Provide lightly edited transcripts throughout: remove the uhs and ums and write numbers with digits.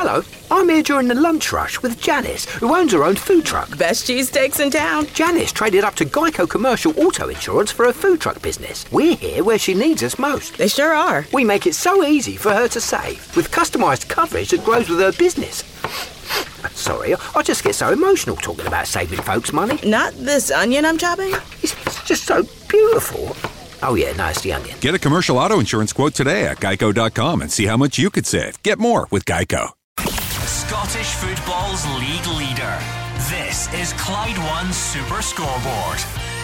Hello, I'm here during the lunch rush with Janice, who owns her own food truck. Best cheesesteaks in town. Janice traded up to Geico Commercial Auto Insurance for her food truck business. We're here where she needs us most. They sure are. We make it so easy for her to save, with customised coverage that grows with her business. Sorry, I just get so emotional talking about saving folks money. Not this onion I'm chopping? It's just so beautiful. Oh yeah, no, it's the onion. Get a commercial auto insurance quote today at geico.com and see how much you could save. Get more with Geico. Scottish football's league leader. This is Clyde One Super Scoreboard.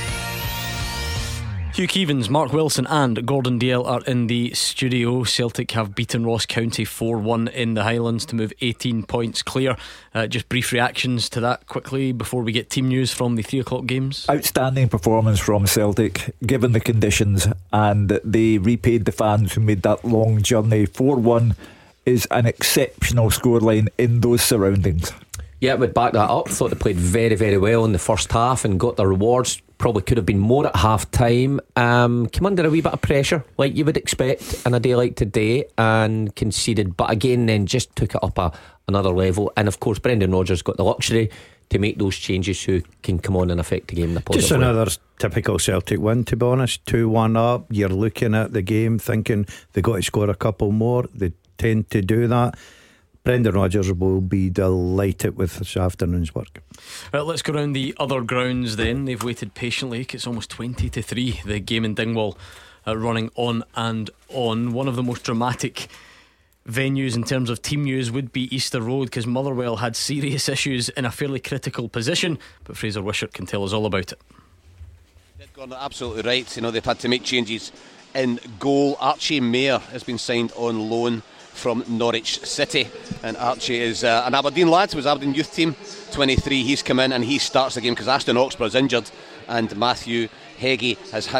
Hugh Keevins, Mark Wilson and Gordon Dalziel are in the studio. Celtic have beaten Ross County 4-1 in the Highlands to move 18 points clear. Just brief reactions to that quickly before we get team news from the 3 o'clock games. Outstanding performance from Celtic given the conditions, and they repaid the fans who made that long journey. 4-1 is an exceptional scoreline in those surroundings. Yeah, we'd back that up. Thought they played very, very well in the first half and got their rewards. Probably could have been more at half time. Came under a wee bit of pressure, like you would expect in a day like today, and conceded. But again, then just took it up another level. And of course, Brendan Rodgers got the luxury to make those changes who can come on and affect the game in a positive Just another way. typical Celtic win, to be honest. 2-1 up. You're looking at the game thinking they've got to score a couple more. They tend to do that. Brendan Rodgers will be delighted with this afternoon's work. Let's go around the other grounds then. They've waited patiently. It's almost 20-3. The game in Dingwall running on and on. One of the most dramatic venues in terms of team news would be Easter Road, because Motherwell had serious issues in a fairly critical position. But Fraser Wishart can tell us all about it. They've gone absolutely right. You know, they've had to make changes in goal. Archie Mayer has been signed on loan from Norwich City, and Archie is an Aberdeen lad, was Aberdeen youth team, 23. He's come in and he starts the game because Aston Oxborough is injured, and Christian Heggie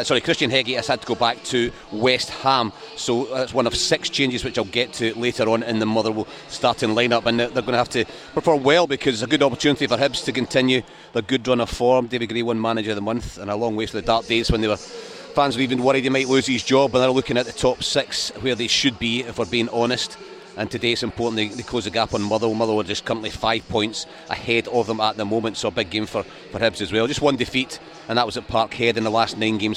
has had to go back to West Ham. So that's one of 6 changes which I'll get to later on in the Motherwell starting lineup, and they're going to have to perform well because it's a good opportunity for Hibs to continue their good run of form. David Gray won Manager of the Month, and a long way from the dark days when fans were even worried he might lose his job, and they're looking at the top 6 where they should be, if we're being honest. And today it's important they close the gap on Motherwell. Motherwell are just currently 5 points ahead of them at the moment, so a big game for Hibs as well. Just one defeat, and that was at Parkhead in the last 9 games,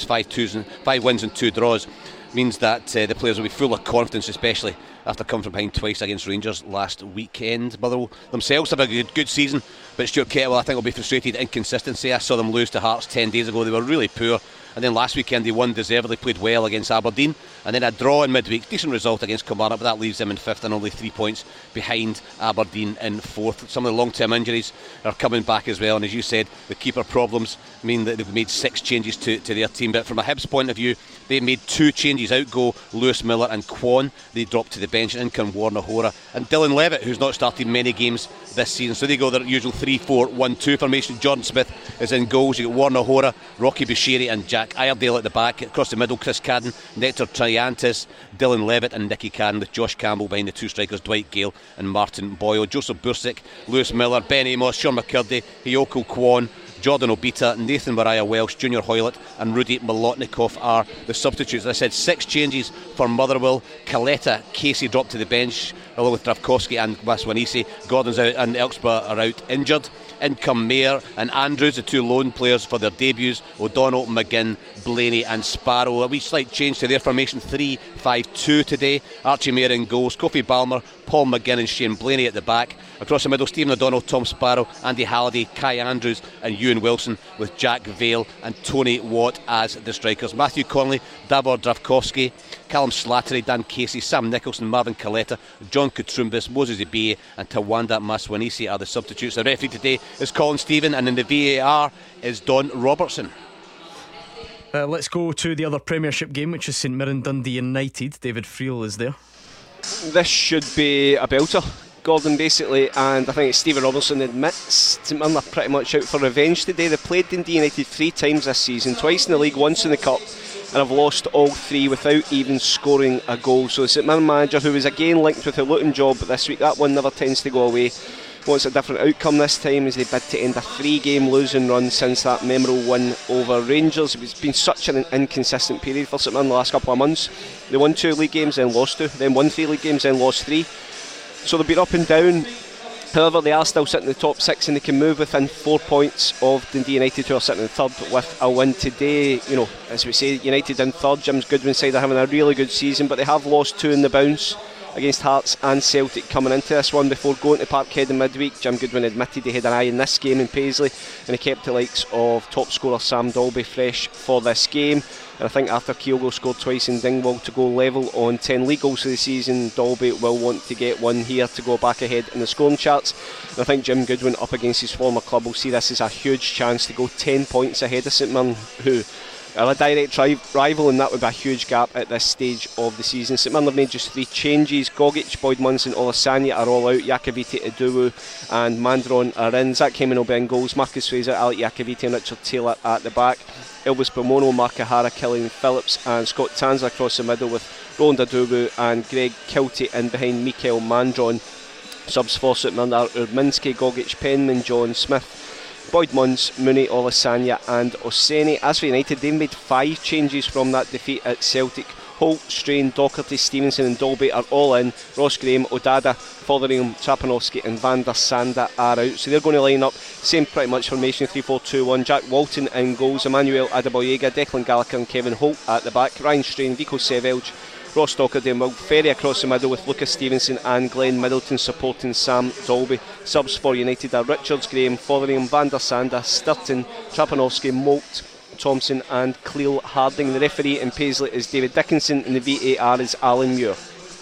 5 wins and 2 draws. Means that the players will be full of confidence, especially after coming from behind twice against Rangers last weekend. Motherwell themselves have a good season, but Stuart Kettlewell I think will be frustrated at inconsistency. I saw them lose to Hearts 10 days ago. They were really poor, and then last weekend they won deservedly, played well against Aberdeen, and then a draw in midweek, decent result against Kilmarnock, but that leaves them in 5th and only 3 points behind Aberdeen in 4th. Some of the long-term injuries are coming back as well, and as you said, the keeper problems mean that they've made 6 changes to their team. But from a Hibs point of view, they made 2 changes. Out go Lewis Miller and Kwon. They dropped to the bench, and in come Warner Hora and Dylan Levitt, who's not started many games this season. So they go their usual 3-4-1-2 formation. Jordan Smith is in goals. You got Warner Hora, Rocky Bushiri and Jack Iredale at the back. Across the middle, Chris Cadden, Nectar Triantis, Dylan Levitt and Nicky Cann, with Josh Campbell behind the 2 strikers, Dwight Gale and Martin Boyle. Joseph Bursic, Lewis Miller, Ben Amos, Sean McCurdy, Hiyoko Kwon, Jordan Obita, Nathan Mariah Welsh, Junior Hoylett and Rudy Molotnikov are the substitutes. As I said, 6 changes for Motherwell. Kaleta, Casey dropped to the bench along with Dravkovsky and Maswanisi. Gordon's out and Elksborough are out injured. In come Mayer and Andrews, the 2 lone players for their debuts. O'Donnell, McGinn, Blaney and Sparrow. A wee slight change to their formation, 3-5-2 today. Archie Mayer in goals, Kofi Balmer, Paul McGinn and Shane Blaney at the back. Across the middle, Stephen O'Donnell, Tom Sparrow, Andy Halliday, Kai Andrews and Ewan Wilson, with Jack Vale and Tony Watt as the strikers. Matthew Connolly, Davor Dravkovsky, Callum Slattery, Dan Casey, Sam Nicholson, Marvin Kaleta, John Kutrumbis, Moses Ibe and Tawanda Maswanisi are the substitutes. The referee today is Colin Stephen, and in the VAR is Don Robertson. Let's go to the other Premiership game, which is St Mirren Dundee United. David Friel is there. This should be a belter, Gordon, basically, and I think Stephen Robertson admits St Mirren are pretty much out for revenge today. They played Dundee United 3 times this season, twice in the league, once in the cup, and have lost all 3 without even scoring a goal. So the St Mirren manager, who was again linked with a Luton job this week, that one never tends to go away, wants a different outcome this time as they bid to end a 3-game losing run since that memorable win over Rangers. It's been such an inconsistent period for St Mirren the last couple of months. They won 2 league games, then lost 2, then won 3 league games, then lost 3. So they'll be up and down. However, they are still sitting in the top 6 and they can move within 4 points of Dundee United, who are sitting in third with a win today. You know, as we say, United in third. Jim Goodwin's side are having a really good season, but they have lost 2 in the bounce against Hearts and Celtic coming into this one before going to Parkhead in midweek. Jim Goodwin admitted he had an eye in this game in Paisley, and he kept the likes of top scorer Sam Dalby fresh for this game. And I think after Kyogo scored twice in Dingwall to go level on 10 league goals for the season, Dalby will want to get one here to go back ahead in the scoring charts. And I think Jim Goodwin up against his former club will see this as a huge chance to go 10 points ahead of St Mirren, who are a direct rival, and that would be a huge gap at this stage of the season. St Mirren have made just 3 changes. Gogic, Boyd Munson, Olasanya are all out. Iacoviti, Eduwu and Mandron are in. Zach Heyman will be in goals. Marcus Fraser, Alec Iacoviti and Richard Taylor at the back. Elvis Pomono, Mark O'Hara, Killian Phillips and Scott Tanzer across the middle, with Roland Eduwu and Greg Kiltie in behind Mikael Mandron. Subs for St Mirren are Urminski, Gogic, Penman, John Smith, Boyd Munns, Mooney, Olasanya and Oseni. As for United, they made 5 changes from that defeat at Celtic. Holt, Strain, Docherty, Stevenson and Dolby are all in. Ross Graham, Odada, Fotheringham, Trapanowski and Van der Sande are out. So they're going to line up, same pretty much formation, 3-4-2-1. Jack Walton in goals, Emmanuel Adebayoga, Declan Gallagher and Kevin Holt at the back. Ryan Strain, Vico Sevelj, Ross Docherty and Will Ferry across the middle, with Lucas Stevenson and Glenn Middleton supporting Sam Dalby. Subs for United are Richards, Graham, Fotheringham, Van der Sande, Sturton, Trapanowski, Moult, Thompson and Cleel Harding. The referee in Paisley is David Dickinson and the VAR is Alan Muir.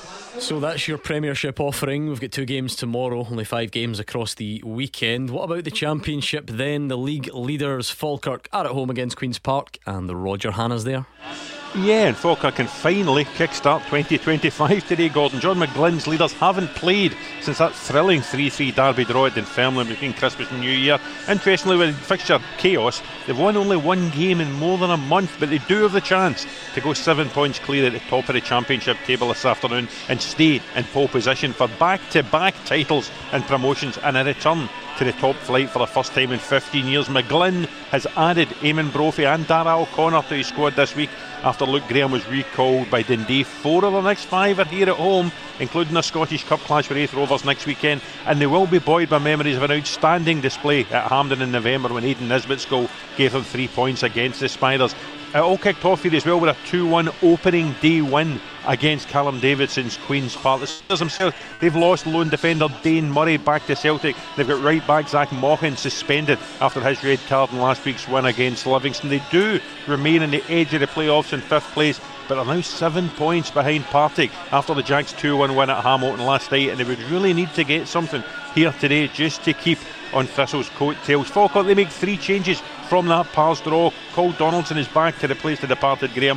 So that's your Premiership offering. We've got 2 games tomorrow, only 5 games across the weekend. What about the Championship then? The league leaders Falkirk are at home against Queen's Park, and the Roger Hannah's there. Yeah, and Falkirk can finally kickstart 2025 today, Gordon. John McGlynn's leaders haven't played since that thrilling 3-3 derby draw at Dunfermline between Christmas and New Year. Interestingly, with fixture chaos, they've won only 1 game in more than a month, but they do have the chance to go 7 points clear at the top of the Championship table this afternoon and stay in pole position for back-to-back titles and promotions, and a return to the top flight for the first time in 15 years. McGlynn has added Eamon Brophy and Dara O'Connor to his squad this week after Luke Graham was recalled by Dundee. 4 of the next 5 are here at home, including a Scottish Cup clash with Raith Rovers next weekend, and they will be buoyed by memories of an outstanding display at Hampden in November when Aidan Nisbet's goal gave them 3 points against the Spiders. It all kicked off here as well with a 2-1 opening day win against Callum Davidson's Queen's Park. The Spiders themselves, they've lost lone defender Dane Murray back to Celtic. They've got right back Zach Mochan suspended after his red card in last week's win against Livingston. They do remain on the edge of the playoffs in 5th place, but are now 7 points behind Partick after the Jacks 2-1 win at Hamilton last night, and they would really need to get something here today just to keep on Thistle's coattails. Falkirk, they make 3 changes from that Pars draw. Cole Donaldson is back to replace the departed Graham.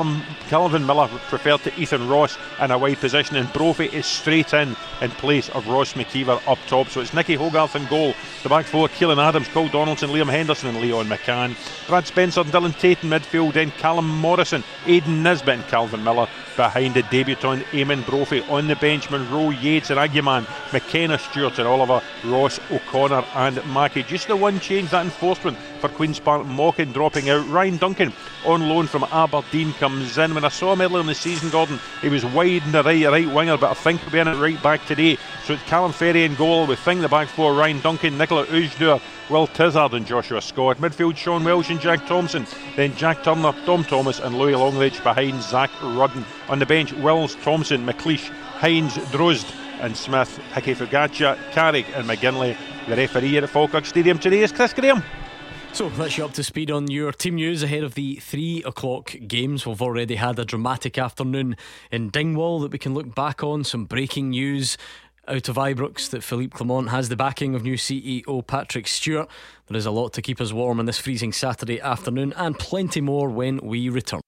Calvin Miller preferred to Ethan Ross in a wide position, and Brophy is straight in place of Ross McKeever up top. So it's Nicky Hogarth in goal. The back 4, Keelan Adams, Cole Donaldson, Liam Henderson and Leon McCann. Brad Spencer, Dylan Tate in midfield, then Callum Morrison, Aidan Nisbet and Calvin Miller behind the debutant Eamon Brophy. On the bench, Monroe, Yates and Aguiman, McKenna, Stewart and Oliver, Ross, O'Connor and Mackey. Just the one change, that enforcement for Queen's Park, Mochan dropping out. Ryan Duncan on loan from Aberdeen comes in. When I saw him earlier in the season, Gordon, he was wide in the right winger, but I think he'll be in it right back today. So it's Callum Ferry in goal. We think the back 4, Ryan Duncan, Nicola Ujdur, Will Tizard and Joshua Scott. Midfield, Sean Welsh and Jack Thompson. Then Jack Turner, Dom Thomas and Louis Longridge behind Zach Rudden. On the bench, Wills, Thompson, McLeish, Hines, Drozd and Smith, Hickey Fugacia, Carrick and McGinley. The referee at Falkirk Stadium today is Chris Graham. So that's you up to speed on your team news ahead of the 3 o'clock games. We've already had a dramatic afternoon in Dingwall that we can look back on. Some breaking news out of Ibrox that Philippe Clement has the backing of new CEO Patrick Stewart. There is a lot to keep us warm on this freezing Saturday afternoon, and plenty more when we return.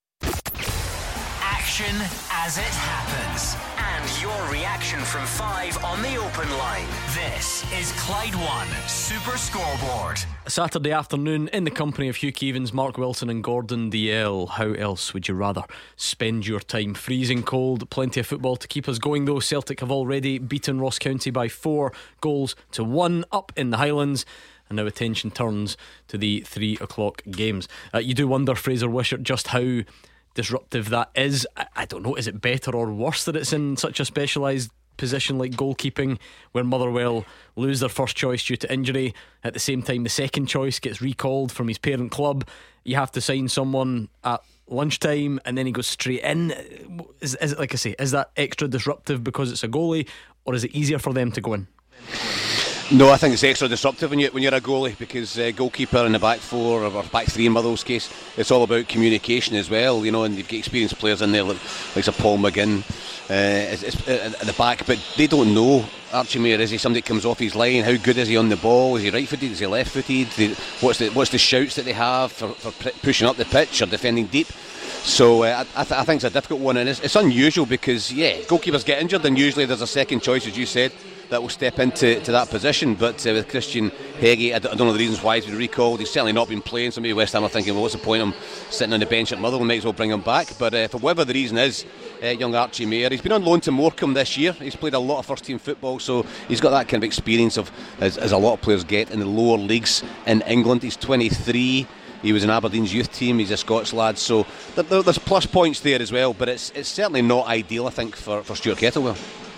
Action as it happens, and your reaction from 5 on the open line. This is Clyde One Super Scoreboard. Saturday afternoon in the company of Hugh Keevins, Mark Wilson and Gordon DL. How else would you rather spend your time? Freezing cold, plenty of football to keep us going though. Celtic have already beaten Ross County by 4-1 up in the Highlands, and now attention turns to the 3 o'clock games. You do wonder, Fraser Wishart, just how disruptive that is. I don't know, is it better or worse that it's in such a specialised position like goalkeeping, where Motherwell lose their first choice due to injury, at the same time the second choice gets recalled from his parent club, you have to sign someone at lunchtime and then he goes straight in. Is it, like I say, is that extra disruptive because it's a goalie, or is it easier for them to go in? No, I think it's extra disruptive when you're a goalie, because goalkeeper in the back four or back three in Motherwell's case, it's all about communication as well, and you've got experienced players in there like Paul McGinn at the back, but they don't know Archie Mayer. Is he somebody that comes off his line? How good is he on the ball? Is he right footed? Is he left footed? What's the shouts that they have for pushing up the pitch or defending deep? So I think it's a difficult one, and it's unusual because goalkeepers get injured and usually there's a second choice, as you said, that will step into that position. But with Christian Heggie, I don't know the reasons why he's been recalled. He's certainly not been playing. Some of West Ham are thinking, well, what's the point of him sitting on the bench at Motherwell? Might as well bring him back. But for whatever the reason is, young Archie Mayer, he's been on loan to Morecambe this year. He's played a lot of first team football, so he's got that kind of experience of as a lot of players get in the lower leagues in England. He's 23. He was in Aberdeen's youth team. He's a Scots lad, so there's plus points there as well. But it's certainly not ideal, I think, for Stuart Kettlewell.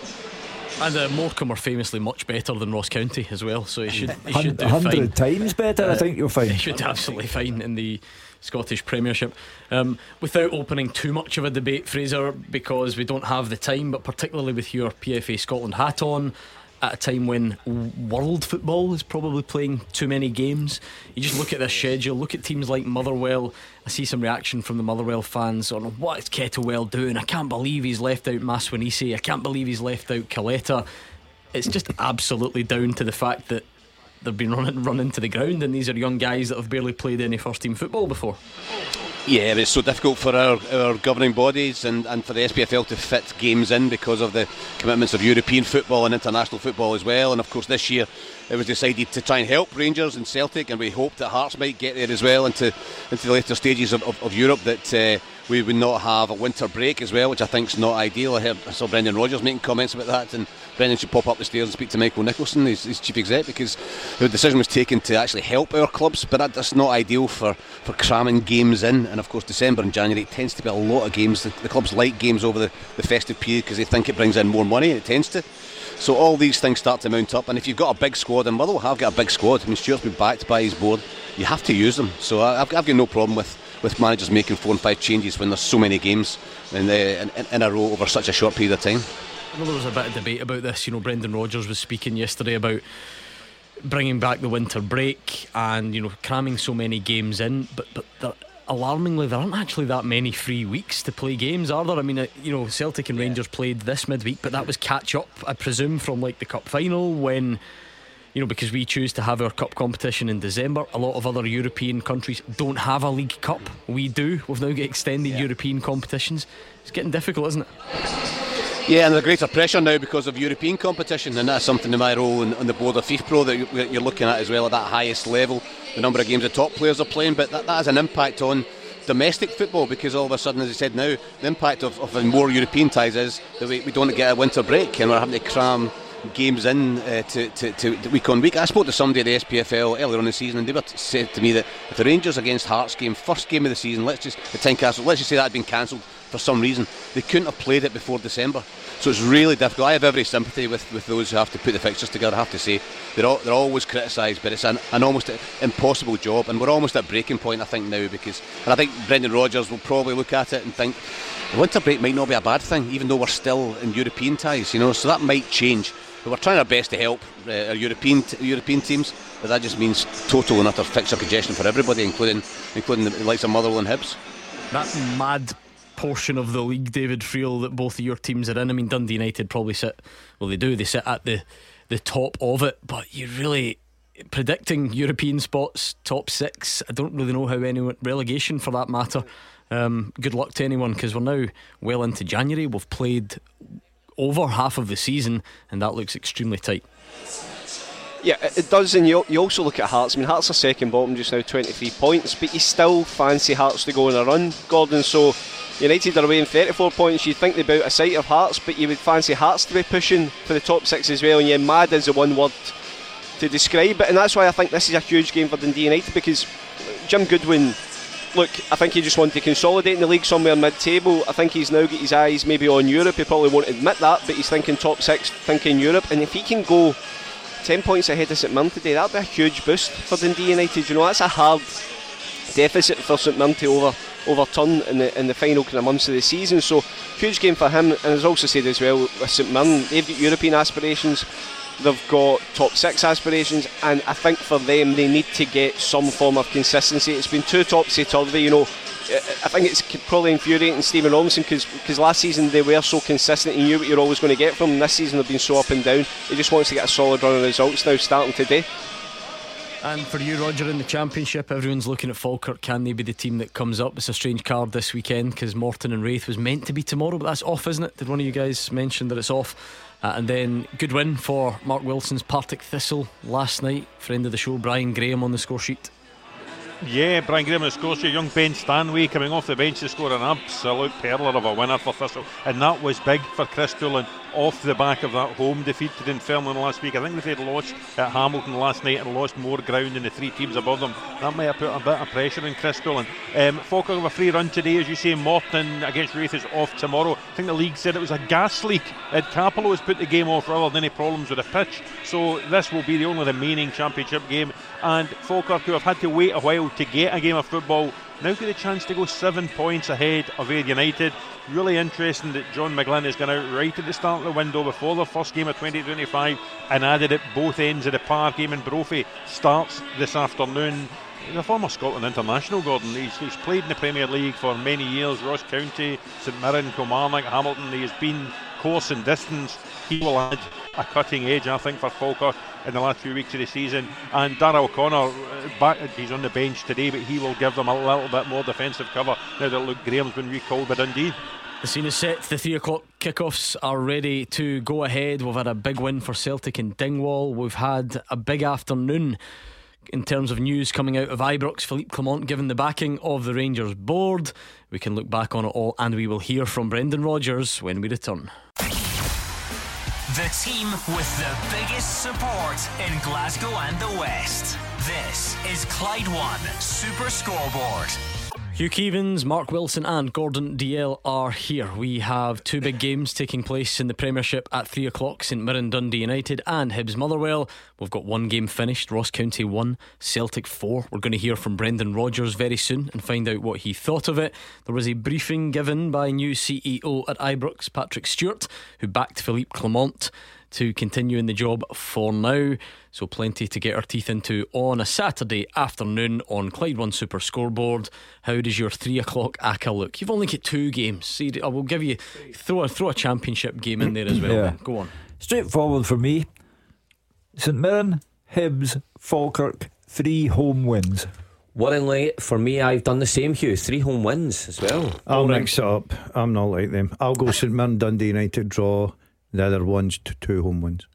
And Morecambe are famously much better than Ross County as well, so he should do 100 fine. times better, I think you'll find. He should do absolutely fine in the Scottish Premiership. Without opening too much of a debate, Fraser, because we don't have the time, but particularly with your PFA Scotland hat on, at a time when world football is probably playing too many games, you just look at this schedule, look at teams like Motherwell. I see some reaction from the Motherwell fans on what is Kettlewell doing. I can't believe he's left out Maswanisi. I can't believe he's left out Caleta. It's just absolutely down to the fact that they've been run into the ground, and these are young guys that have barely played any first team football before. Yeah, but it's so difficult for our governing bodies and for the SPFL to fit games in because of the commitments of European football and international football as well. And of course this year it was decided to try and help Rangers and Celtic, and we hoped that Hearts might get there as well into the later stages of Europe, that we would not have a winter break as well, which I think is not ideal. I saw Brendan Rodgers making comments about that, and Brendan should pop up the stairs and speak to Michael Nicholson, his chief exec, because the decision was taken to actually help our clubs, but that's not ideal for cramming games in. And of course December and January, it tends to be a lot of games. The clubs like games over the festive period because they think it brings in more money, and it tends to. So all these things start to mount up, and if you've got a big squad, and Motherwell have got a big squad, I mean Stuart's been backed by his board, you have to use them. So I've got no problem with managers making 4 and 5 changes when there's so many games in a row over such a short period of time. I know there was a bit of debate about this. Brendan Rodgers was speaking yesterday about bringing back the winter break and cramming so many games in, but alarmingly there aren't actually that many free weeks to play games, are there? I mean, Celtic and Rangers played this midweek, but that was catch up, I presume, from like the cup final, when because we choose to have our cup competition in December. A lot of other European countries don't have a League Cup. We do. We've now got extended European competitions. It's getting difficult, isn't it? Yeah, and there's greater pressure now because of European competition, and that's something in my role on the board of FIFPro that you're looking at as well, at that highest level, the number of games the top players are playing. But that has an impact on domestic football, because all of a sudden, as I said now, the impact of more European ties is that we don't get a winter break, and we're having to cram games in to week on week. I spoke to somebody at the SPFL earlier on in the season, and they said to me that if the Rangers against Hearts game, first game of the season, let's just say that had been cancelled for some reason, they couldn't have played it before December. So it's really difficult. I have every sympathy with those who have to put the fixtures together. I have to say they're always criticised, but it's an almost impossible job, and we're almost at breaking point, I think, now, and I think Brendan Rodgers will probably look at it and think the winter break might not be a bad thing, even though we're still in European ties, so that might change. But we're trying our best to help our European teams, but that just means total and utter fixture congestion for everybody, including the likes of Motherwell and Hibs. That mad portion of the league, David Friel, that both of your teams are in. I mean, Dundee United probably sit at the top of it, but you're really predicting European spots, top 6. I don't really know how anyone, relegation for that matter. Good luck to anyone, because we're now well into January. We've played over half of the season, and that looks extremely tight. Yeah, it does. And you also look at Hearts. I mean, Hearts are second bottom just now, 23 points, but you still fancy Hearts to go on a run, Gordon. So United are away in 34 points. You'd think they'd be out of sight of Hearts, but you would fancy Hearts to be pushing for the top 6 as well. And yeah, mad is the one word to describe it, and that's why I think this is a huge game for Dundee United, because Jim Goodwin look, I think he just wanted to consolidate in the league somewhere mid-table. I think he's now got his eyes maybe on Europe. He probably won't admit that, but he's thinking top 6, thinking Europe. And if he can go 10 points ahead of St Mirren today, that'd be a huge boost for Dundee United. You know, that's a hard deficit for St Mirren to overturn in the final kind of months of the season. So huge game for him. And as also said as well, with St Mirren, they've got European aspirations, they've got top 6 aspirations, and I think for them they need to get some form of consistency. It's been too topsy-turvy, you know. I think it's probably infuriating Stephen Robinson because last season they were so consistent, you knew what you're always going to get from them. This season they've been so up and down. He just wants to get a solid run of results now starting today. And for you, Roger, in the Championship, everyone's looking at Falkirk. Can they be the team that comes up? It's a strange card this weekend because Morton and Wraith was meant to be tomorrow, but that's off, isn't it? Did one of you guys mention that it's off? And then good win for Mark Wilson's Partick Thistle last night. Friend of the show, Brian Graham, on the score sheet. Yeah, Brian Graham, of course, your young Ben Stanway coming off the bench to score an absolute perler of a winner for Thistle, and that was big for Chris Doolan off the back of that home defeat to Dunfermline last week. I think if they'd lost at Hamilton last night and lost more ground than the 3 teams above them, that might have put a bit of pressure on Chris Doolan. Falkirk have a free run today, as you say. Morton against Wraith is off tomorrow. I think the league said it was a gas leak at Capello has put the game off rather than any problems with the pitch, so this will be the only remaining Championship game. And Falkirk, who have had to wait a while to get a game of football, now get a chance to go 7 points ahead of Ayr United. Really interesting that John McGlynn has gone out right at the start of the window before the first game of 2025 and added at both ends of the park. Eamon Brophy starts this afternoon. He's a former Scotland international, Gordon. He's played in the Premier League for many years. Ross County, St Mirren, Kilmarnock, Hamilton. He has been course and distance. He will add a cutting edge, I think, for Falkirk in the last few weeks of the season. And Darragh O'Connor, he's on the bench today, but he will give them a little bit more defensive cover now that Luke Graham's been recalled by Dundee. The scene is set. The 3 o'clock kickoffs are ready to go ahead. We've had a big win for Celtic in Dingwall. We've had a big afternoon in terms of news coming out of Ibrox. Philippe Clement given the backing of the Rangers board. We can look back on it all, and we will hear from Brendan Rodgers when we return. The team with the biggest support in Glasgow and the West. This is Clyde One Super Scoreboard. Hugh Keevins, Mark Wilson and Gordon Dalziel are here. We have 2 big games taking place in the Premiership at 3 o'clock. St Mirren Dundee United and Hibs Motherwell. We've got 1 game finished. Ross County 1, Celtic 4. We're going to hear from Brendan Rodgers very soon and find out what he thought of it. There was a briefing given by new CEO at Ibrox, Patrick Stewart, who backed Philippe Clement to continue in the job for now. So plenty to get our teeth into on a Saturday afternoon on Clyde One Super Scoreboard. How does your 3 o'clock ACCA look? You've only got 2 games. See, I will give you throw a Championship game in there as well. Yeah. Go on. Straightforward for me. St Mirren, Hibs, Falkirk, 3 home wins. Worryingly for me, I've done the same, Hugh. 3 home wins as well. I'll mix it up. I'm not like them. I'll go St Mirren Dundee United draw. The other one's 2 home wins.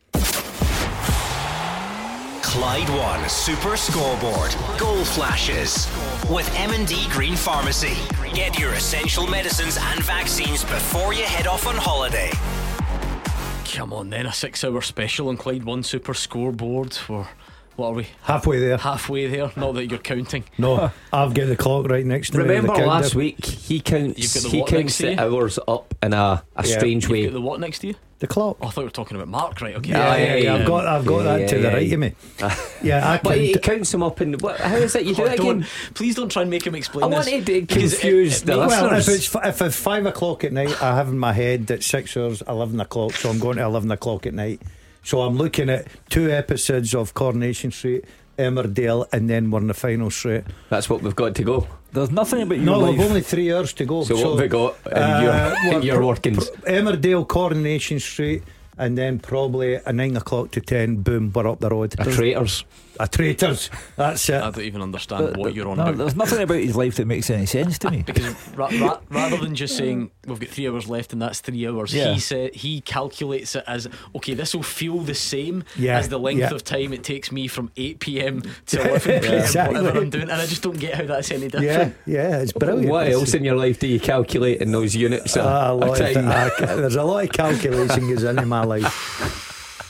Clyde One Super Scoreboard. Goal flashes with M&D Green Pharmacy. Get your essential medicines and vaccines before you head off on holiday. Come on then, a 6-hour special on Clyde One Super Scoreboard. For what are we? Halfway there. Halfway there. Not that you're counting. No, I've got the clock right next to me. Remember last week he counts the hours up in a strange way. You've got the what next to you? The clock. Oh, I thought we were talking about Mark, right? Okay. Yeah. I've got that to the right of me. Yeah, but he counts them up in. How is it you do it again? Please don't try and make him explain. I wanted to confuse the listeners. Well, if it's 5 o'clock at night, I have in my head that 6 hours 11 o'clock, so I'm going to 11 o'clock at night. So I'm looking at 2 episodes of Coronation Street, Emmerdale, and then we're in the final straight. That's what we've got to go. There's nothing about your life. No, we've only 3 hours to go. So what have we got in your workings? Emmerdale, Coronation Street, and then probably a 9 o'clock to 10. Boom, we're up the road. Traitors. Traitors. That's it. I don't even understand what you're on about. There's nothing about his life that makes any sense to me. Because rather than just saying we've got 3 hours left and that's 3 hours, he calculates it as okay, this will feel the same as the length of time it takes me from 8 p.m. to 11 p.m. Exactly. whatever I'm doing, and I just don't get how that's any different. Yeah, it's brilliant. What else in your life do you calculate in those units? There's a lot of calculation goes into my life.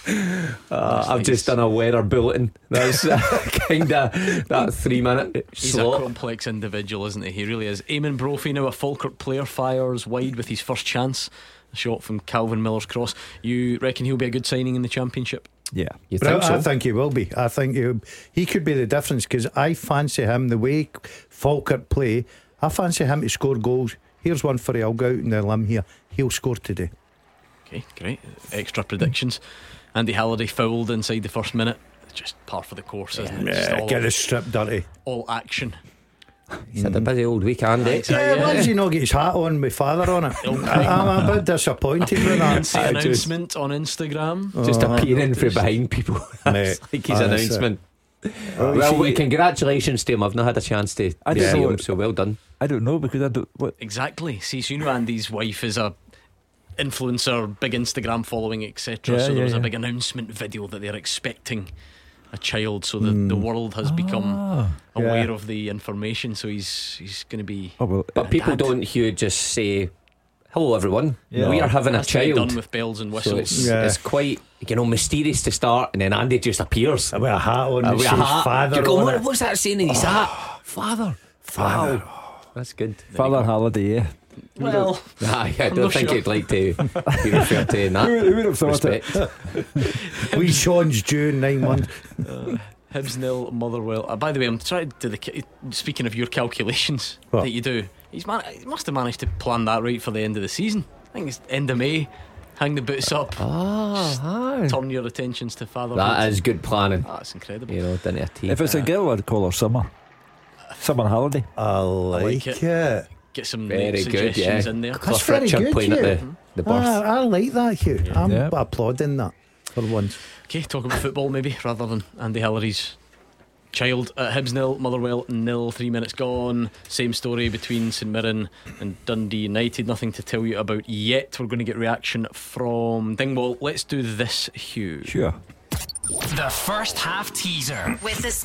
I've just done a weather bulletin. That's kind of that 3 minute He's slot. a complex individual, isn't he? He really is. Eamon Brophy, now a Falkirk player, fires wide with his first chance. A shot from Calvin Miller's cross. You reckon he'll be a good signing in the Championship? Yeah, You But think so? I think he will be. I think he could be the difference, because I fancy him the way Falkirk play. I fancy him to score goals. Here's one for you. I'll go out on the limb here. He'll score today. Okay, great. Extra predictions. Andy Halliday fouled inside the first minute. It's just par for the course, isn't it? Just all, Get his strip dirty. all action. He's had a busy old week, Andy. Yeah, why does he not get his hat on with father on it? I'm a bit disappointed with that. Fancy announcement on Instagram. Just appearing from behind people. Mate, Like his honestly. announcement. Well, congratulations to him. I've not had a chance to I see don't know. him, so well done. I don't know, because I don't. What? Exactly. See, so you know Andy's wife is a influencer, big Instagram following, etc. Yeah, So there yeah, was a yeah. big announcement video that they're expecting a child. So the world has become aware of the information. So he's going to be. Oh, well, But people Dad. don't, Hugh, just say, hello everyone, Yeah. we are having a Has to be child. done with bells and So whistles. it's, Yeah. it's quite, mysterious to start, and then Andy just appears. With a hat on, With it a says hat. father You go, on "What- it. what's that saying in his hat? Father. Father. Wow. That's good. Father Halliday, yeah. Well, I don't not think sure. he'd like to be referred to in that Who would have thought respect. We Sean's due in 9 months. Hibs nil, Motherwell. By the way, I'm trying to do speaking of your calculations What? that you do. He must have managed to plan that right for the end of the season. I think it's end of May. Hang the boots up. Turn your attentions to fatherhood. That is good planning. That's incredible. Down to a T. If it's a girl, I'd call her Summer. Summer Halliday. I like it. it. Get some Very name good, suggestions yeah. in there. That's Cliff very Richard good, playing at Hugh. the birth. I like that, Hugh. I'm Yeah. applauding that for once. Okay, talk about football maybe rather than Andy Hillary's child. Hibs nil, Motherwell nil. 3 minutes gone. Same story between St Mirren and Dundee United. Nothing to tell you about yet. We're going to get reaction from Dingwall. Let's do this, Hugh. Sure. The first half teaser. With the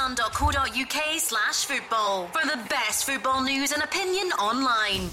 scottishsun.co.uk/football for the best football news and opinion online.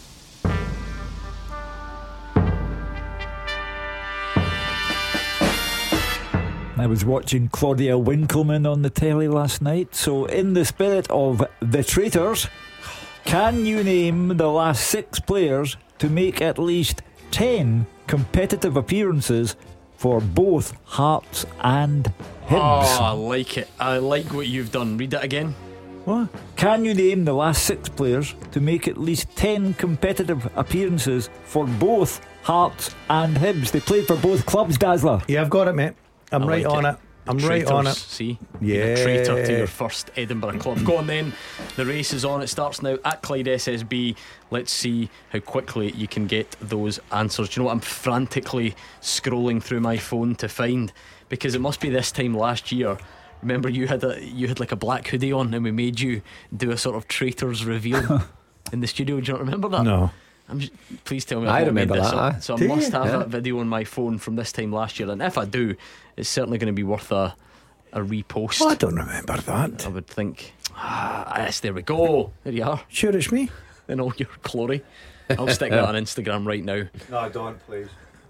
I was watching Claudia Winkleman on the telly last night. So, in the spirit of the traitors, can you name the last 6 players to make at least 10 competitive appearances for both Hearts and Hibs? Oh, I like it. I like what you've done. Read that again. What? Can you name the last 6 players to make at least 10 competitive appearances for both Hearts and Hibs? They played for both clubs, Dazzler. Yeah, I've got it, mate. I'm I right like on it. I'm right on it. See, Yeah. Being a traitor to your first Edinburgh club. Go on then. The race is on. It starts now at Clyde SSB. Let's see how quickly you can get those answers. Do you know what? I'm frantically scrolling through my phone to find, because it must be this time last year. Remember, you had like a black hoodie on, and we made you do a sort of traitor's reveal in the studio. Do you not remember that? No. Please tell me I I've not made remember this that, up. aye. So I Do must you? have Yeah. that video on my phone from this time last year, and if I do, it's certainly going to be worth a repost. I don't remember that. I would think. Yes, there we go. There you are. Sure, it's me. In all your glory. I'll stick that on Instagram right now. No, don't, please.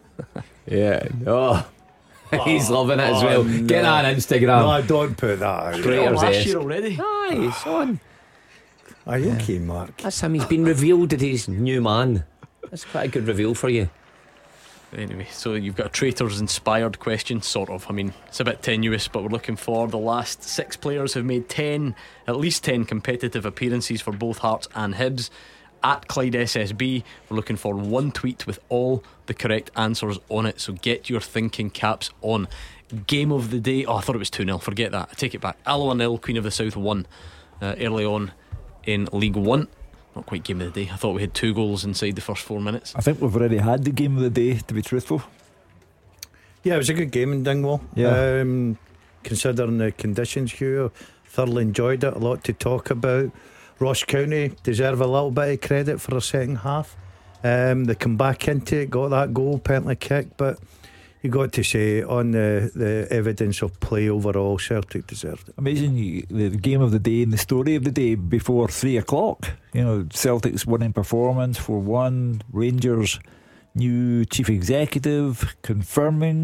Yeah. Oh. He's loving it as well. no. Get that on Instagram. No, don't put that out. Great. Oh, last Yes. year already. Aye, it's on. Are you okay, Mark? That's him. He's been revealed as his new man. That's quite a good reveal for you. Anyway, so you've got a traitors inspired question, sort of. I mean, it's a bit tenuous, but we're looking for the last 6 players who've made at least 10 competitive appearances for both Hearts and Hibs. At Clyde SSB, we're looking for 1 tweet with all the correct answers on it. So get your thinking caps on. Game of the day. Oh, I thought it was 2-0. Forget that. I take it back. Alloa 0, Queen of the South 1. Early on in League 1. Not quite game of the day. I thought we had 2 goals inside the first 4 minutes. I think we've already had the game of the day, to be truthful. Yeah, it was a good game in Dingwall. Yeah. Considering the conditions, Hugh, thoroughly enjoyed it. A lot to talk about. Ross County deserve a little bit of credit for the second half. They come back into it, got that goal, penalty kick, but you got to say, on the evidence of play overall, Celtic deserved it. Amazing, the game of the day and the story of the day before 3 o'clock. You know, Celtic's winning performance 4-1. Rangers' new chief executive confirming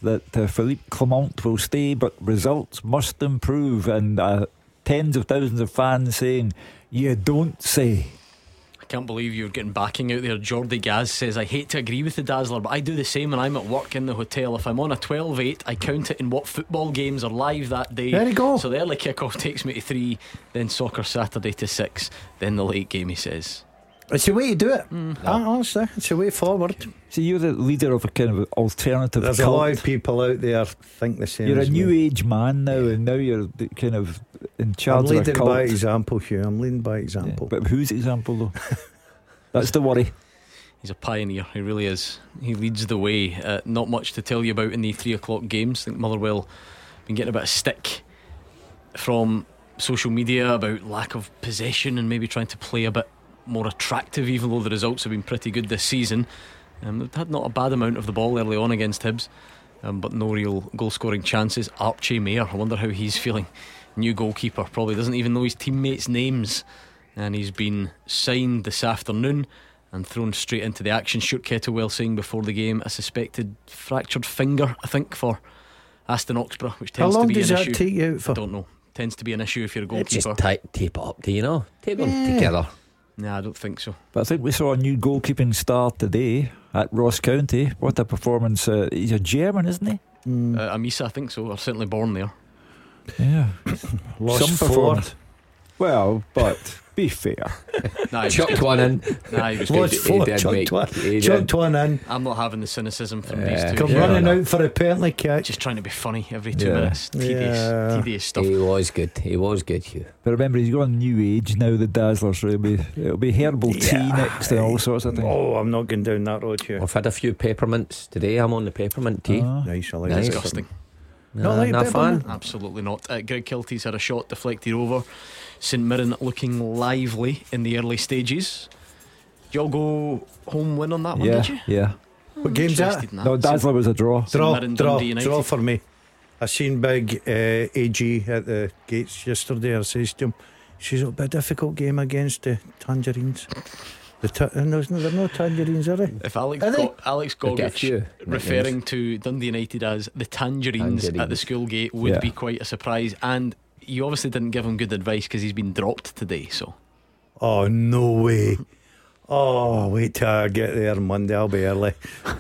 that Philippe Clement will stay, but results must improve, and tens of thousands of fans saying, "You don't say." I can't believe you're getting backing out there. Jordi Gaz says, I hate to agree with the Dazzler, but I do the same when I'm at work in the hotel. If I'm on a 12-8, I count it in what football games are live that day. There you go. So the early kick-off takes me to 3, then soccer Saturday to 6, then the late game, he says. It's the way to do it. Honestly, it's the way forward. So you're the leader of a kind of alternative There's cult. a lot of people out there think the same. You're a as new me. age man now, and now you're kind of in I'm charge of a leading cult. by example, Hugh. I'm leading by example. But whose example though? That's the worry. He's a pioneer, he really is. He leads the way. Not much to tell you about in the 3 o'clock games. I think Motherwell been getting a bit of stick from social media about lack of possession and maybe trying to play a bit more attractive, even though the results have been pretty good this season. They've had not a bad amount of the ball early on against Hibs, but no real goal scoring chances. Archie Mayer, I wonder how he's feeling. New goalkeeper, probably doesn't even know his teammates' names, and he's been signed this afternoon and thrown straight into the action. Stuart Kettlewell saying before the game a suspected fractured finger, I think, for Aston Oxborough, which tends How long to be does an that issue. take you out for? I don't know. Tends to be an issue if you're a goalkeeper. Just tape it up, do you know? Tape them together. Nah, I don't think so. But I think we saw a new goalkeeping star today at Ross County. What a performance. He's a German, isn't he? Amisa, I think so, or certainly born there. Yeah. Lost Some 4. performance. Well, but be fair. Nah, he was Chucked good. one in. Nah, he was Lost good. 4. did, mate. He did. Chucked one in. I'm not having the cynicism from these two. Come here. running out for a penalty catch. Just trying to be funny every 2 Yeah. minutes. Tedious stuff. He was good. He was good, Hugh. But remember, he's gone new age now, the Dazzler, so it'll be herbal tea next and all sorts of things. Oh, I'm not going down that road, Hugh. I've had a few peppermints today. I'm on the peppermint tea. Nice, I like Nice. it. Disgusting. Not like Not fan. peppermint? Absolutely not. Greg Kilty's had a shot deflected over. St Mirren looking lively in the early stages. Did you all go home win on that one, did you? Yeah. What game's that? Interested in No, Dazzler was a draw. Draw, Mirren, draw, Dundee United. draw for me. I seen big AG at the gates yesterday. I says to him, she's a bit difficult game against the Tangerines. And there are no Tangerines, are there? If Alex, Are they? Alex They'll get a Gogic few referring nicknames. to Dundee United as the Tangerines at the school gate would Yeah. be quite a surprise. And you obviously didn't give him good advice because he's been dropped today. So Oh, no way. Oh, wait till I get there Monday. I'll be early.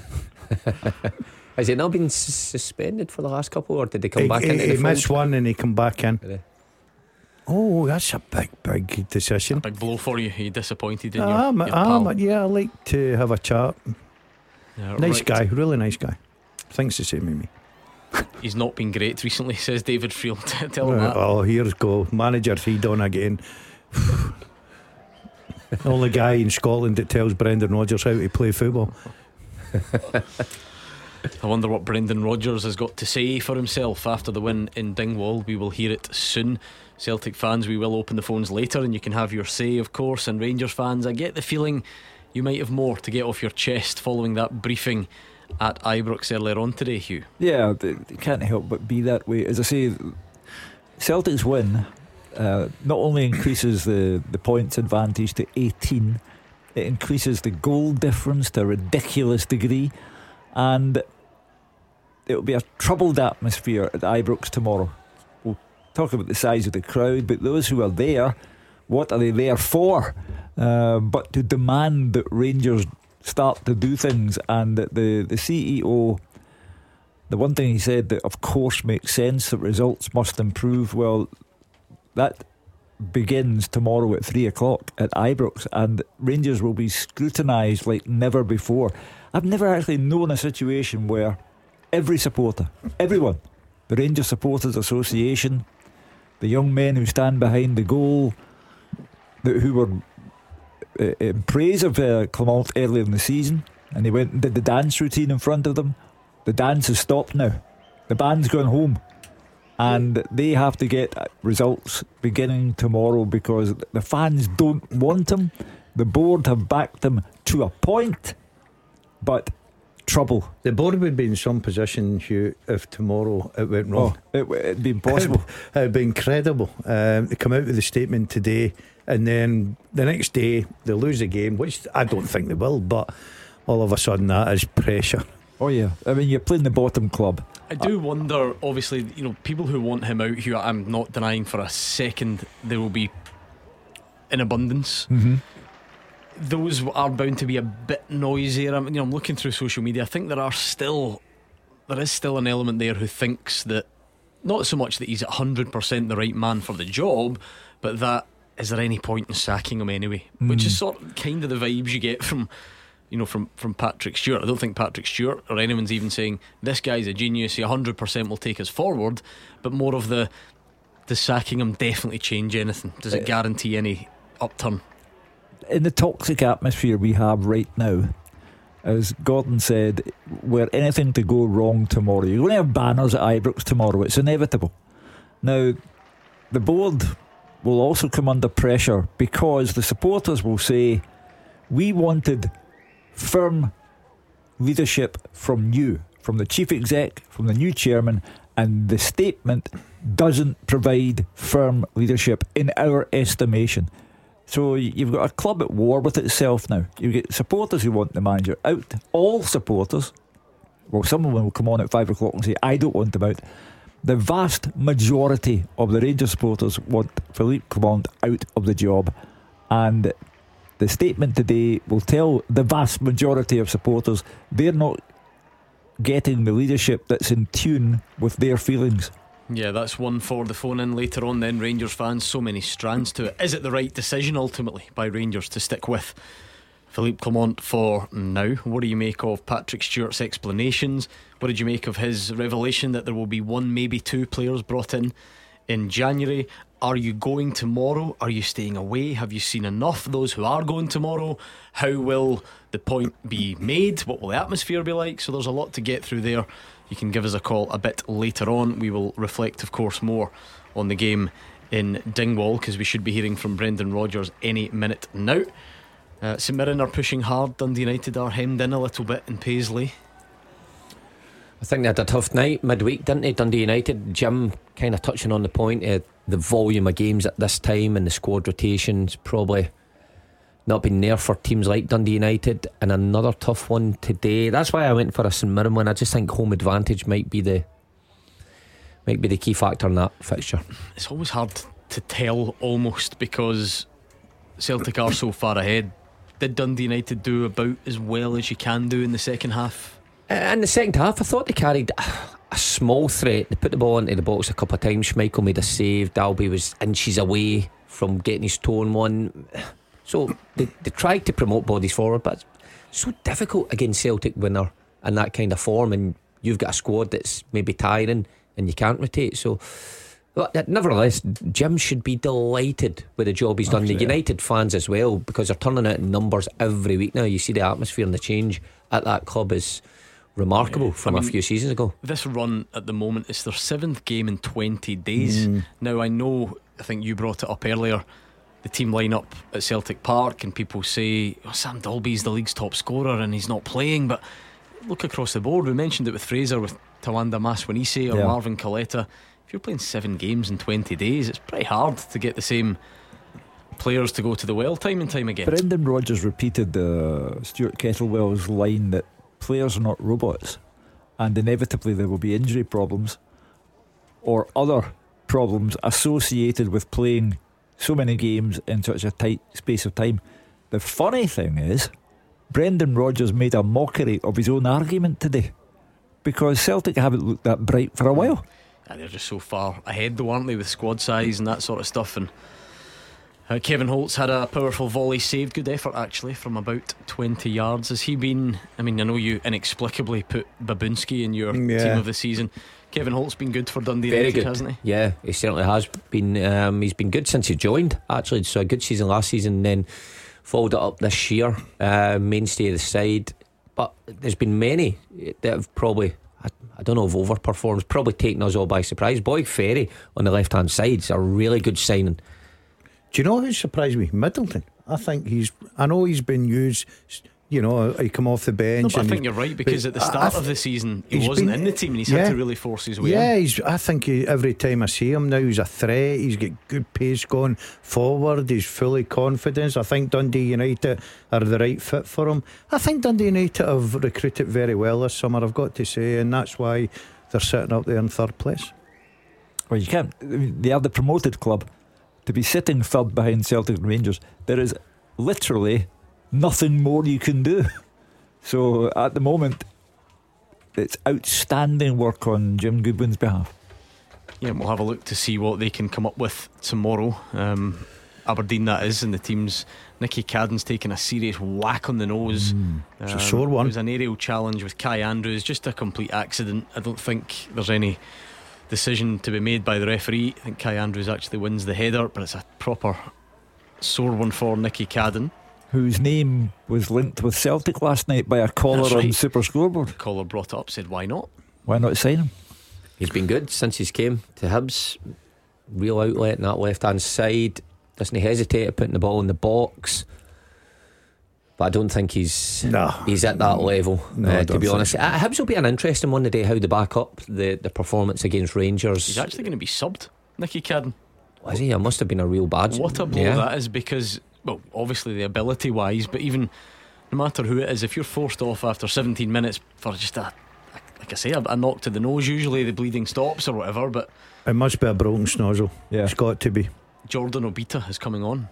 Has he not been suspended for the last couple, or did they come back into He the missed fold? one and he come back in. Did he? Oh, that's a big decision. big blow for you. Are you disappointed in your pal? Yeah, I like to have a chat. Yeah, Nice right. guy, really nice guy. Thinks the same of me. He's not been great recently, says David Friel. Tell him that. Oh, here's go. Manager feed on again. The only guy in Scotland that tells Brendan Rodgers how to play football. I wonder what Brendan Rodgers has got to say for himself after the win in Dingwall. We will hear it soon. Celtic fans, we will open the phones later and you can have your say, of course. And Rangers fans, I get the feeling you might have more to get off your chest following that briefing at Ibrox earlier on today, Hugh. Yeah, it can't help but be that way. As I say, Celtic's win not only increases the points advantage to 18, it increases the goal difference to a ridiculous degree, and it'll be a troubled atmosphere at Ibrox tomorrow. We'll talk about the size of the crowd, but those who are there, what are they there for? But to demand that Rangers start to do things, and that the CEO, the one thing he said that of course makes sense, that results must improve. Well, that begins tomorrow at 3 o'clock at Ibrox, and Rangers will be scrutinised like never before. I've never actually known a situation where every supporter, everyone, the Rangers Supporters Association, the young men who stand behind the goal, who were in praise of Clement earlier in the season, and they went and did the dance routine in front of them. The dance has stopped now. The band's gone home, and they have to get results beginning tomorrow because the fans don't want them. The board have backed them to a point, but trouble. The board would be in some position, Hugh, if tomorrow it went wrong. It'd be impossible. It'd be incredible. They come out with a statement today, and then the next day they lose the game, which I don't think they will, but all of a sudden that is pressure. Oh yeah, I mean, you're playing the bottom club. I do wonder, obviously, people who want him out, who I'm not denying for a second there will be in abundance. Mm-hmm. Those are bound to be a bit noisier. I'm looking through social media. I think there is still an element there who thinks that not so much that he's 100% the right man for the job, but that is there any point in sacking him anyway? Which is sort of kind of the vibes you get from Patrick Stewart. I don't think Patrick Stewart or anyone's even saying this guy's a genius, he 100% will take us forward, but more of does sacking him definitely change anything? Does it guarantee any upturn? In the toxic atmosphere we have right now, as Gordon said, were anything to go wrong tomorrow, you're going to have banners at Ibrox tomorrow. It's inevitable. Now, the board will also come under pressure because the supporters will say, we wanted firm leadership from you, from the chief exec, from the new chairman, and the statement doesn't provide firm leadership in our estimation. So you've got a club at war with itself now. You get supporters who want the manager out. All supporters, well, some of them will come on at 5 o'clock and say, I don't want him out. The vast majority of the Rangers supporters want Philippe Clement out of the job, and the statement today will tell the vast majority of supporters they're not getting the leadership that's in tune with their feelings. Yeah, that's one for the phone in later on then. Rangers fans, so many strands to it. Is it the right decision ultimately by Rangers to stick with Philippe Clement for now? What do you make of Patrick Stewart's explanations? What did you make of his revelation that there will be one, maybe two players brought in January? Are you going tomorrow? Are you staying away? Have you seen enough of those who are going tomorrow? How will the point be made? What will the atmosphere be like? So there's a lot to get through there. You can give us a call a bit later on. We will reflect, of course, more on the game in Dingwall, because we should be hearing from Brendan Rodgers any minute now. St Mirren are pushing hard. Dundee United are hemmed in a little bit in Paisley. I think they had a tough night midweek, didn't they, Dundee United? Jim kind of touching on the point, the volume of games at this time and the squad rotations probably not been there for teams like Dundee United. And another tough one today. That's why I went for a St Mirren one. I just think home advantage might be the key factor in that fixture. It's always hard to tell almost, because Celtic are so far ahead. Did Dundee United do about as well as you can do in the second half? In the second half, I thought they carried a small threat. They put the ball into the box a couple of times. Schmeichel made a save. Dalby was inches away from getting his toe on one. So they tried to promote bodies forward, but it's so difficult against Celtic when they're in that kind of form and you've got a squad that's maybe tiring and you can't rotate. So nevertheless, Jim should be delighted with the job he's done. The United fans as well, because they're turning out numbers every week now. You see the atmosphere and the change at that club is remarkable from a few seasons ago. This run at the moment is their 7th game in 20 days. Now I think you brought it up earlier, the team line up at Celtic Park, and people say Sam Dalby's the league's top scorer and he's not playing, but look across the board. We mentioned it with Fraser, with Tawanda Maswanise or Marvin Coletta. If you're playing 7 games in 20 days, it's pretty hard to get the same players to go to the well time and time again. Brendan Rodgers repeated Stuart Kettlewell's line that players are not robots, and inevitably there will be injury problems or other problems associated with playing so many games in such a tight space of time. The funny thing is, Brendan Rodgers made a mockery of his own argument today, because Celtic haven't looked that bright for a while. Yeah, they're just so far ahead though, aren't they, with squad size and that sort of stuff. And Kevin Holtz had a powerful volley saved. Good effort actually from about 20 yards. Has he been, I know you inexplicably put Babunski in your team of the season. Kevin Holt's been good for Dundee United, hasn't he? Yeah, he certainly has been. He's been good since he joined, actually. So a good season last season, and then followed it up this year, mainstay of the side. But there's been many that have probably, I don't know if overperformed, probably taken us all by surprise. Boyd Ferry on the left hand side is a really good signing. Do you know who surprised me? Middleton. I think I know he's been used You know, he come off the bench. No, but I think you're right, because at the start of the season he wasn't in the team, and he's had to really force his way in. I think every time I see him now, he's a threat. He's got good pace going forward. He's fully confident. I think Dundee United are the right fit for him. I think Dundee United have recruited very well this summer, I've got to say, and that's why they're sitting up there in third place. Well, you can't. They are the promoted club. To be sitting third behind Celtic and Rangers, there is literally nothing more you can do. So at the moment, it's outstanding work on Jim Goodwin's behalf. Yeah, we'll have a look to see what they can come up with tomorrow. Aberdeen, that is, and the team's Nicky Cadden's taken a serious whack on the nose. It's a sore one. It was an aerial challenge with Kai Andrews, just a complete accident. I don't think there's any decision to be made by the referee. I think Kai Andrews actually wins the header, but it's a proper sore one for Nicky Cadden, whose name was linked with Celtic last night by a caller on Super Scoreboard. The caller brought up, said why not sign him? He's been good since he's came to Hibs. Real outlet in that left hand side. Doesn't hesitate at putting the ball in the box. But I don't think he's at that level, to be honest. Hibs will be an interesting one today, how they back up the performance against Rangers. He's actually going to be subbed, Nicky Cadden. Was he? It must have been a real bad. What a blow that is, because, well, obviously the ability wise, but even no matter who it is, if you're forced off after 17 minutes for just like I say, a knock to the nose, usually the bleeding stops or whatever, but it must be a broken snozzle. It's got to be. Jordan Obita is coming on.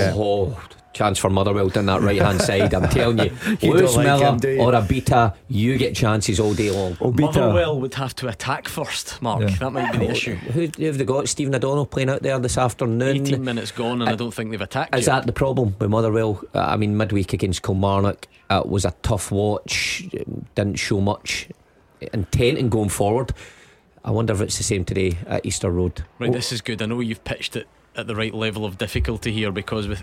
Chance for Motherwell down that right hand side. I'm telling you, Lewis Miller or Obita, you get chances all day long. Motherwell would have to attack first, Mark. That might be the issue. Who have they got? Stephen O'Donnell playing out there this afternoon. 18 minutes gone, and I don't think they've attacked. Is that the problem with Motherwell? I mean, midweek against Kilmarnock, it was a tough watch. Didn't show much intent in going forward. I wonder if it's the same today at Easter Road. Right, this is good. I know you've pitched it at the right level of difficulty here, because with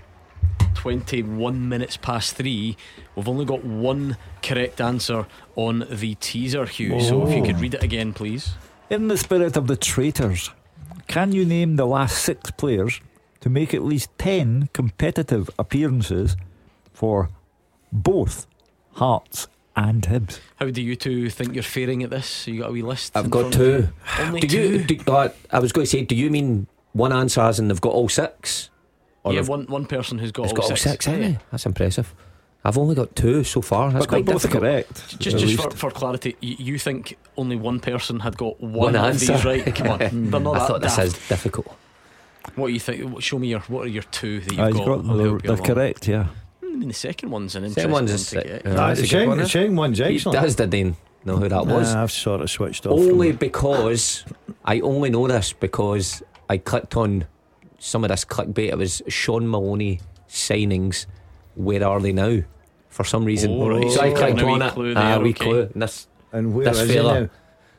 21 minutes past 3, we've only got one correct answer on the teaser, Hugh. So if you could read it again, please. In the spirit of the traitors, can you name the last 6 players to make at least 10 competitive appearances for both Hearts and Hibs? How do you two think you're faring at this? You got a wee list? I've got 2. Only 2? I was going to say, do you mean one answer as in they've got all 6? Yeah, one person who's got all 6, hasn't he? That's impressive. I've only got 2 so far. That's quite both difficult. Correct. Just for clarity, you think only one person had got one answer of these right? Come on, they're not I that thought daft. This is difficult. What do you think? Show me what are your 2 that you've got? They're correct, yeah. I mean, the second one's an Second interesting one's one to get. The second one's excellent. Does Dean know who that was? I've sort of switched off. Only because I only know this because I clicked on some of this clickbait. It was Sean Maloney signings. Where are they now? For some reason, so I clicked on it. Wee clue. And where is he now?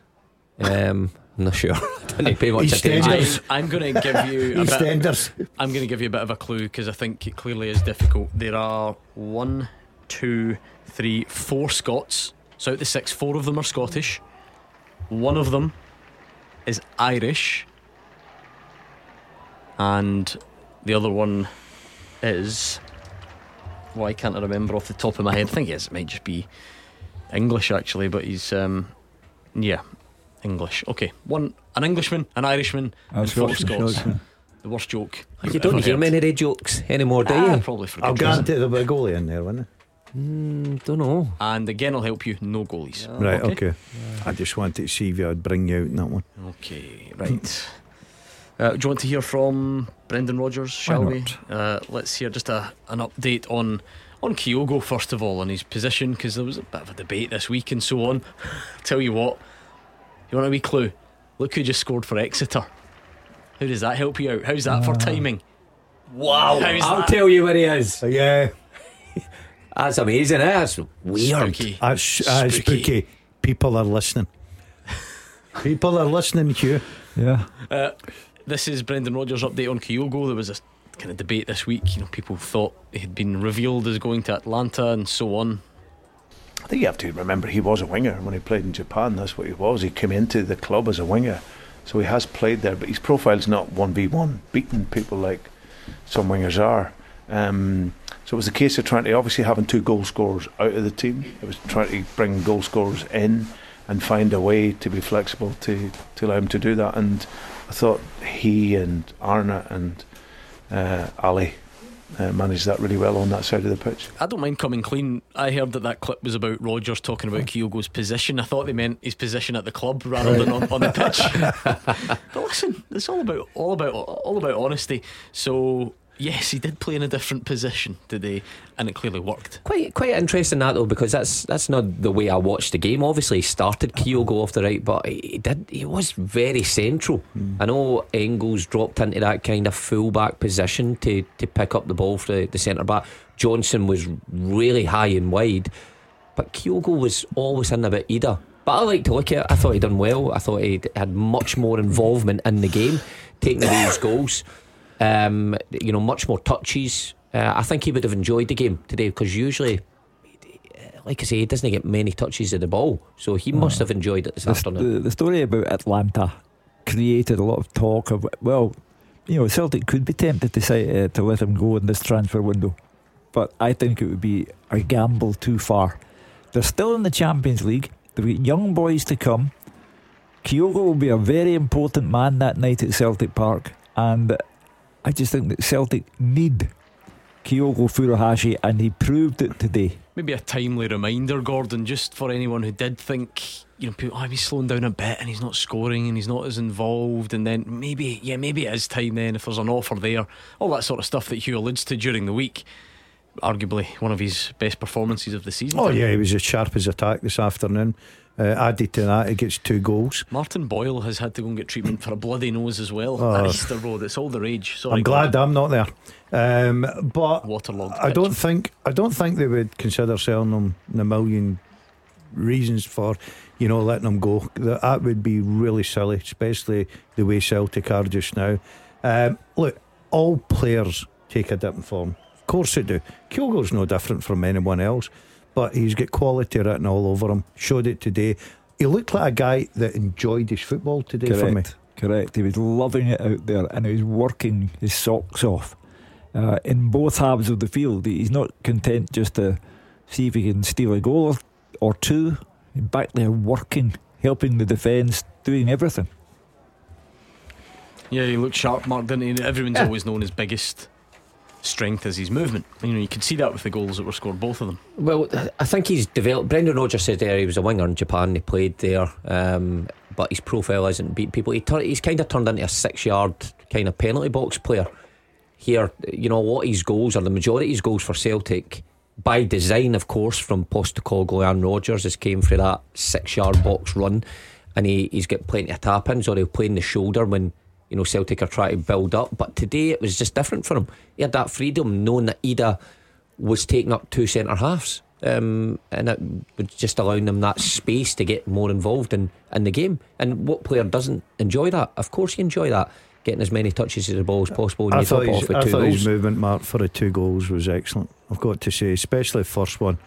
I'm not sure. I didn't pay much attention. I'm going to give you I'm going to give you a bit of a clue, because I think it clearly is difficult. There are 1, 2, 3, 4 Scots. So out the 6, 4 of them are Scottish. One of them is Irish, and the other one is, why can't I remember off the top of my head? I think it might just be English actually, but he's English. Okay, an Englishman, an Irishman, and 4 Scots. The worst joke. You don't hear many red jokes anymore, do you? Probably for good I'll reason. guarantee there'll be a goalie in there, won't Don't know. And again, I'll help you. No goalies. Right, okay. I just wanted to see if I'd bring you out in that one. Okay, right. Do you want to hear from Brendan Rodgers, shall we? Let's hear just an update on Kyogo first of all, on his position, because there was a bit of a debate this week and so on. Tell you what, you want a wee clue? Look who just scored for Exeter. How does that help you out? How's that for timing? Wow, I'll tell you where he is. Yeah. That's amazing, That's weird. Spooky. Spooky. People are listening. People are listening, Hugh. Yeah. This is Brendan Rodgers' update on Kyogo. There was a kind of debate this week. People thought he had been revealed as going to Atlanta and so on. I think you have to remember he was a winger when he played in Japan. That's what he was. He came into the club as a winger, so he has played there, but his profile's not 1v1 beating people like some wingers are. So it was a case of trying to, obviously having 2 goal scorers out of the team, it was trying to bring goal scorers in and find a way to be flexible to allow him to do that. And I thought he and Arnott and Ali managed that really well on that side of the pitch. I don't mind coming clean. I heard that clip was about Rodgers talking about Kyogo's position. I thought they meant his position at the club rather than on the pitch. But listen, it's all about honesty. So yes, he did play in a different position today, and it clearly worked. Quite interesting that though, because that's not the way I watched the game. Obviously he started Kyogo off the right, but he was very central. I know Engels dropped into that kind of full-back position to pick up the ball for the centre-back. Johnson was really high and wide, but Kyogo was always in a bit either. But I like to look at it. I thought he done well. I thought he had much more involvement in the game, taking away his goals. Much more touches. I think he would have enjoyed the game today, because usually, like I say, he doesn't get many touches of the ball, so he must have enjoyed it this afternoon. The story about Atlanta created a lot of talk of, Celtic could be tempted to let him go in this transfer window, but I think it would be a gamble too far. They're still in the Champions League. They've got young boys to come. Kyogo will be a very important man that night at Celtic Park, and I just think that Celtic need Kyogo Furuhashi, and he proved it today. Maybe a timely reminder, Gordon, just for anyone who did think, people, he's slowing down a bit and he's not scoring and he's not as involved, and then maybe it is time then, if there's an offer there, all that sort of stuff that Hugh alludes to during the week. Arguably one of his best performances of the season. Oh yeah, he was as sharp as attack this afternoon. Added to that, he gets 2 goals. Martin Boyle has had to go and get treatment for a bloody nose as well at Easter Road. It's all the rage. Sorry, I'm glad I'm not there. But waterlogged I don't think they would consider selling him in a million reasons for letting him go. That would be really silly, especially the way Celtic are just now. Look, all players take a dip in form. Of course they do. Kyogo's no different from anyone else, but he's got quality written all over him. Showed it today. He looked like a guy that enjoyed his football today. For me. Correct. He was loving it out there, and he was working his socks off in both halves of the field. He's not content just to see if he can steal a goal or two. He's back there working, helping the defence, doing everything. Yeah, he looked sharp, Mark, didn't he? Everyone's always known his biggest strength is his movement. You can see that with the goals that were scored, both of them. Well, I think he's developed. Brendan Rodgers said there he was a winger in Japan, he played there, but his profile isn't beat people. He's kind of turned into a 6-yard kind of penalty box player here. A lot of his goals, or the majority of his goals for Celtic, by design of course, from Postecoglou and Rodgers, has came for that 6-yard box run, and he's got plenty of tap-ins, or he'll play in the shoulder when Celtic are trying to build up. But today it was just different for him. He had that freedom, knowing that Ida was taking up 2 centre halves, and it was just allowing them that space to get more involved in the game. And what player doesn't enjoy that? Of course you enjoy that, getting as many touches of the ball as possible. I thought his movement, Mark, for the 2 goals was excellent, I've got to say, especially the first one.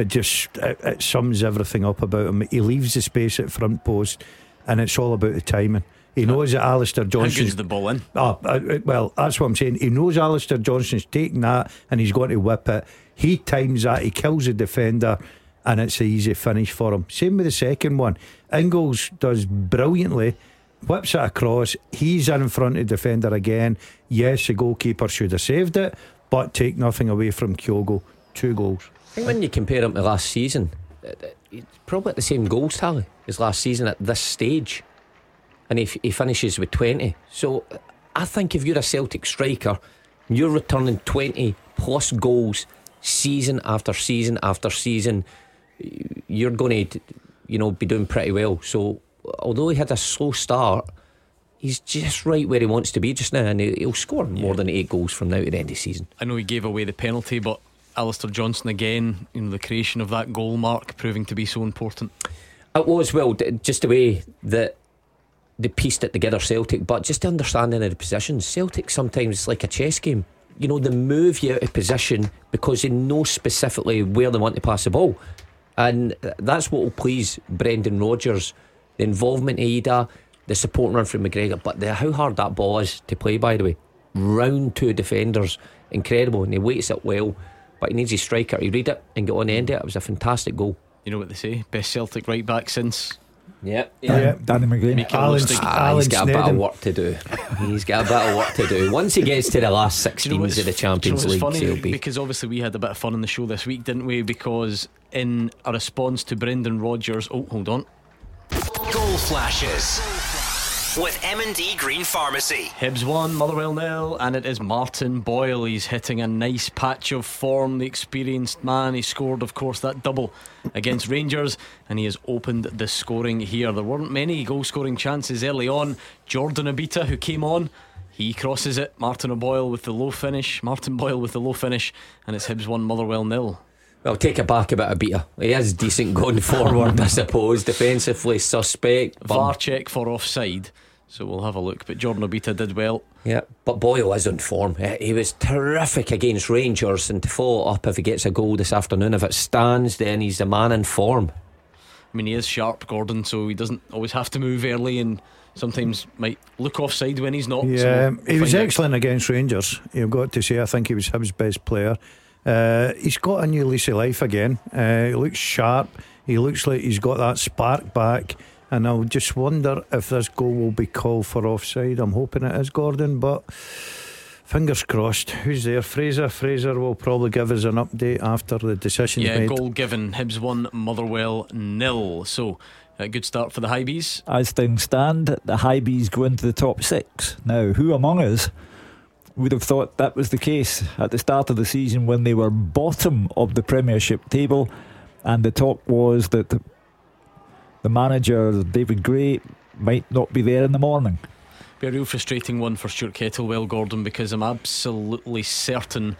It sums everything up about him. He leaves the space at front post, and it's all about the timing. He knows that Alistair Johnson's the ball in. Well, that's what I'm saying. He knows Alistair Johnson's taking that and he's going to whip it. He times that, he kills the defender, and it's an easy finish for him. Same with the second one. Ingles does brilliantly, whips it across. He's in front of the defender again. Yes, the goalkeeper should have saved it, but take nothing away from Kyogo. 2 goals. I think when you compare him to last season, he's probably at the same goals tally as last season at this stage, and he finishes with 20. So I think if you're a Celtic striker, you're returning 20 plus goals season after season after season, you're going to be doing pretty well. So although he had a slow start, he's just right where he wants to be just now, and he'll score more than 8 goals from now to the end of the season. I know he gave away the penalty, but Alistair Johnston again, the creation of that goal, Mark, proving to be so important. It was, well, just the way that they pieced it together, Celtic, but just the understanding of the positions. Celtic sometimes it's like a chess game. They move you out of position because they know specifically where they want to pass the ball, and that's what will please Brendan Rodgers. The involvement of Ida, the support run from McGregor, but how hard that ball is to play, by the way, round 2 defenders, incredible, and he weights it well. but he needs his striker to read it and get on the end of it. It was a fantastic goal. You know what they say, best Celtic right back since. Yeah. Danny McGrain. He's got a bit of work to do. He's got a bit of work to do. Once he gets to the last 16s of the Champions League, funny, because obviously we had a bit of fun on the show this week, didn't we? Because in a response to Brendan Rodgers, hold on, Goal flashes with M&D Green Pharmacy. Hibs 1, Motherwell 0, and it is Martin Boyle. He's hitting a nice patch of form, the experienced man. He scored, of course, that double against Rangers, and he has opened the scoring here. There weren't many goal scoring chances early on. Jordan Obita, who came on, he crosses it. Martin Boyle with the low finish, and it's Hibs 1, Motherwell 0. Well, take it back a bit of Obita. He is decent going forward, I suppose. Defensively suspect. VAR check for offside, so we'll have a look. But Jordan Obita did well. Yeah, but Boyle is on form. He was terrific against Rangers, and to follow it up if he gets a goal this afternoon, if it stands, then he's the man in form. I mean, he is sharp, Gordon, so he doesn't always have to move early, and sometimes might look offside when he's not. Yeah, so he was excellent against Rangers. You've got to say, I think he was his best player. He's got a new lease of life again. He looks sharp. He looks like he's got that spark back. And I'll just wonder if this goal will be called for offside. I'm hoping it is, Gordon, but fingers crossed. Who's there? Fraser will probably give us an update after the decision's made. Goal given. Hibs 1, Motherwell 0. So a good start for the Hibees. As things stand, the Hibees go into the top 6. Now, who among us would have thought that was the case at the start of the season when they were bottom of the Premiership table, and the talk was that the manager, David Gray, might not be there in the morning. Be a real frustrating one for Stuart Kettlewell, Gordon, because I'm absolutely certain,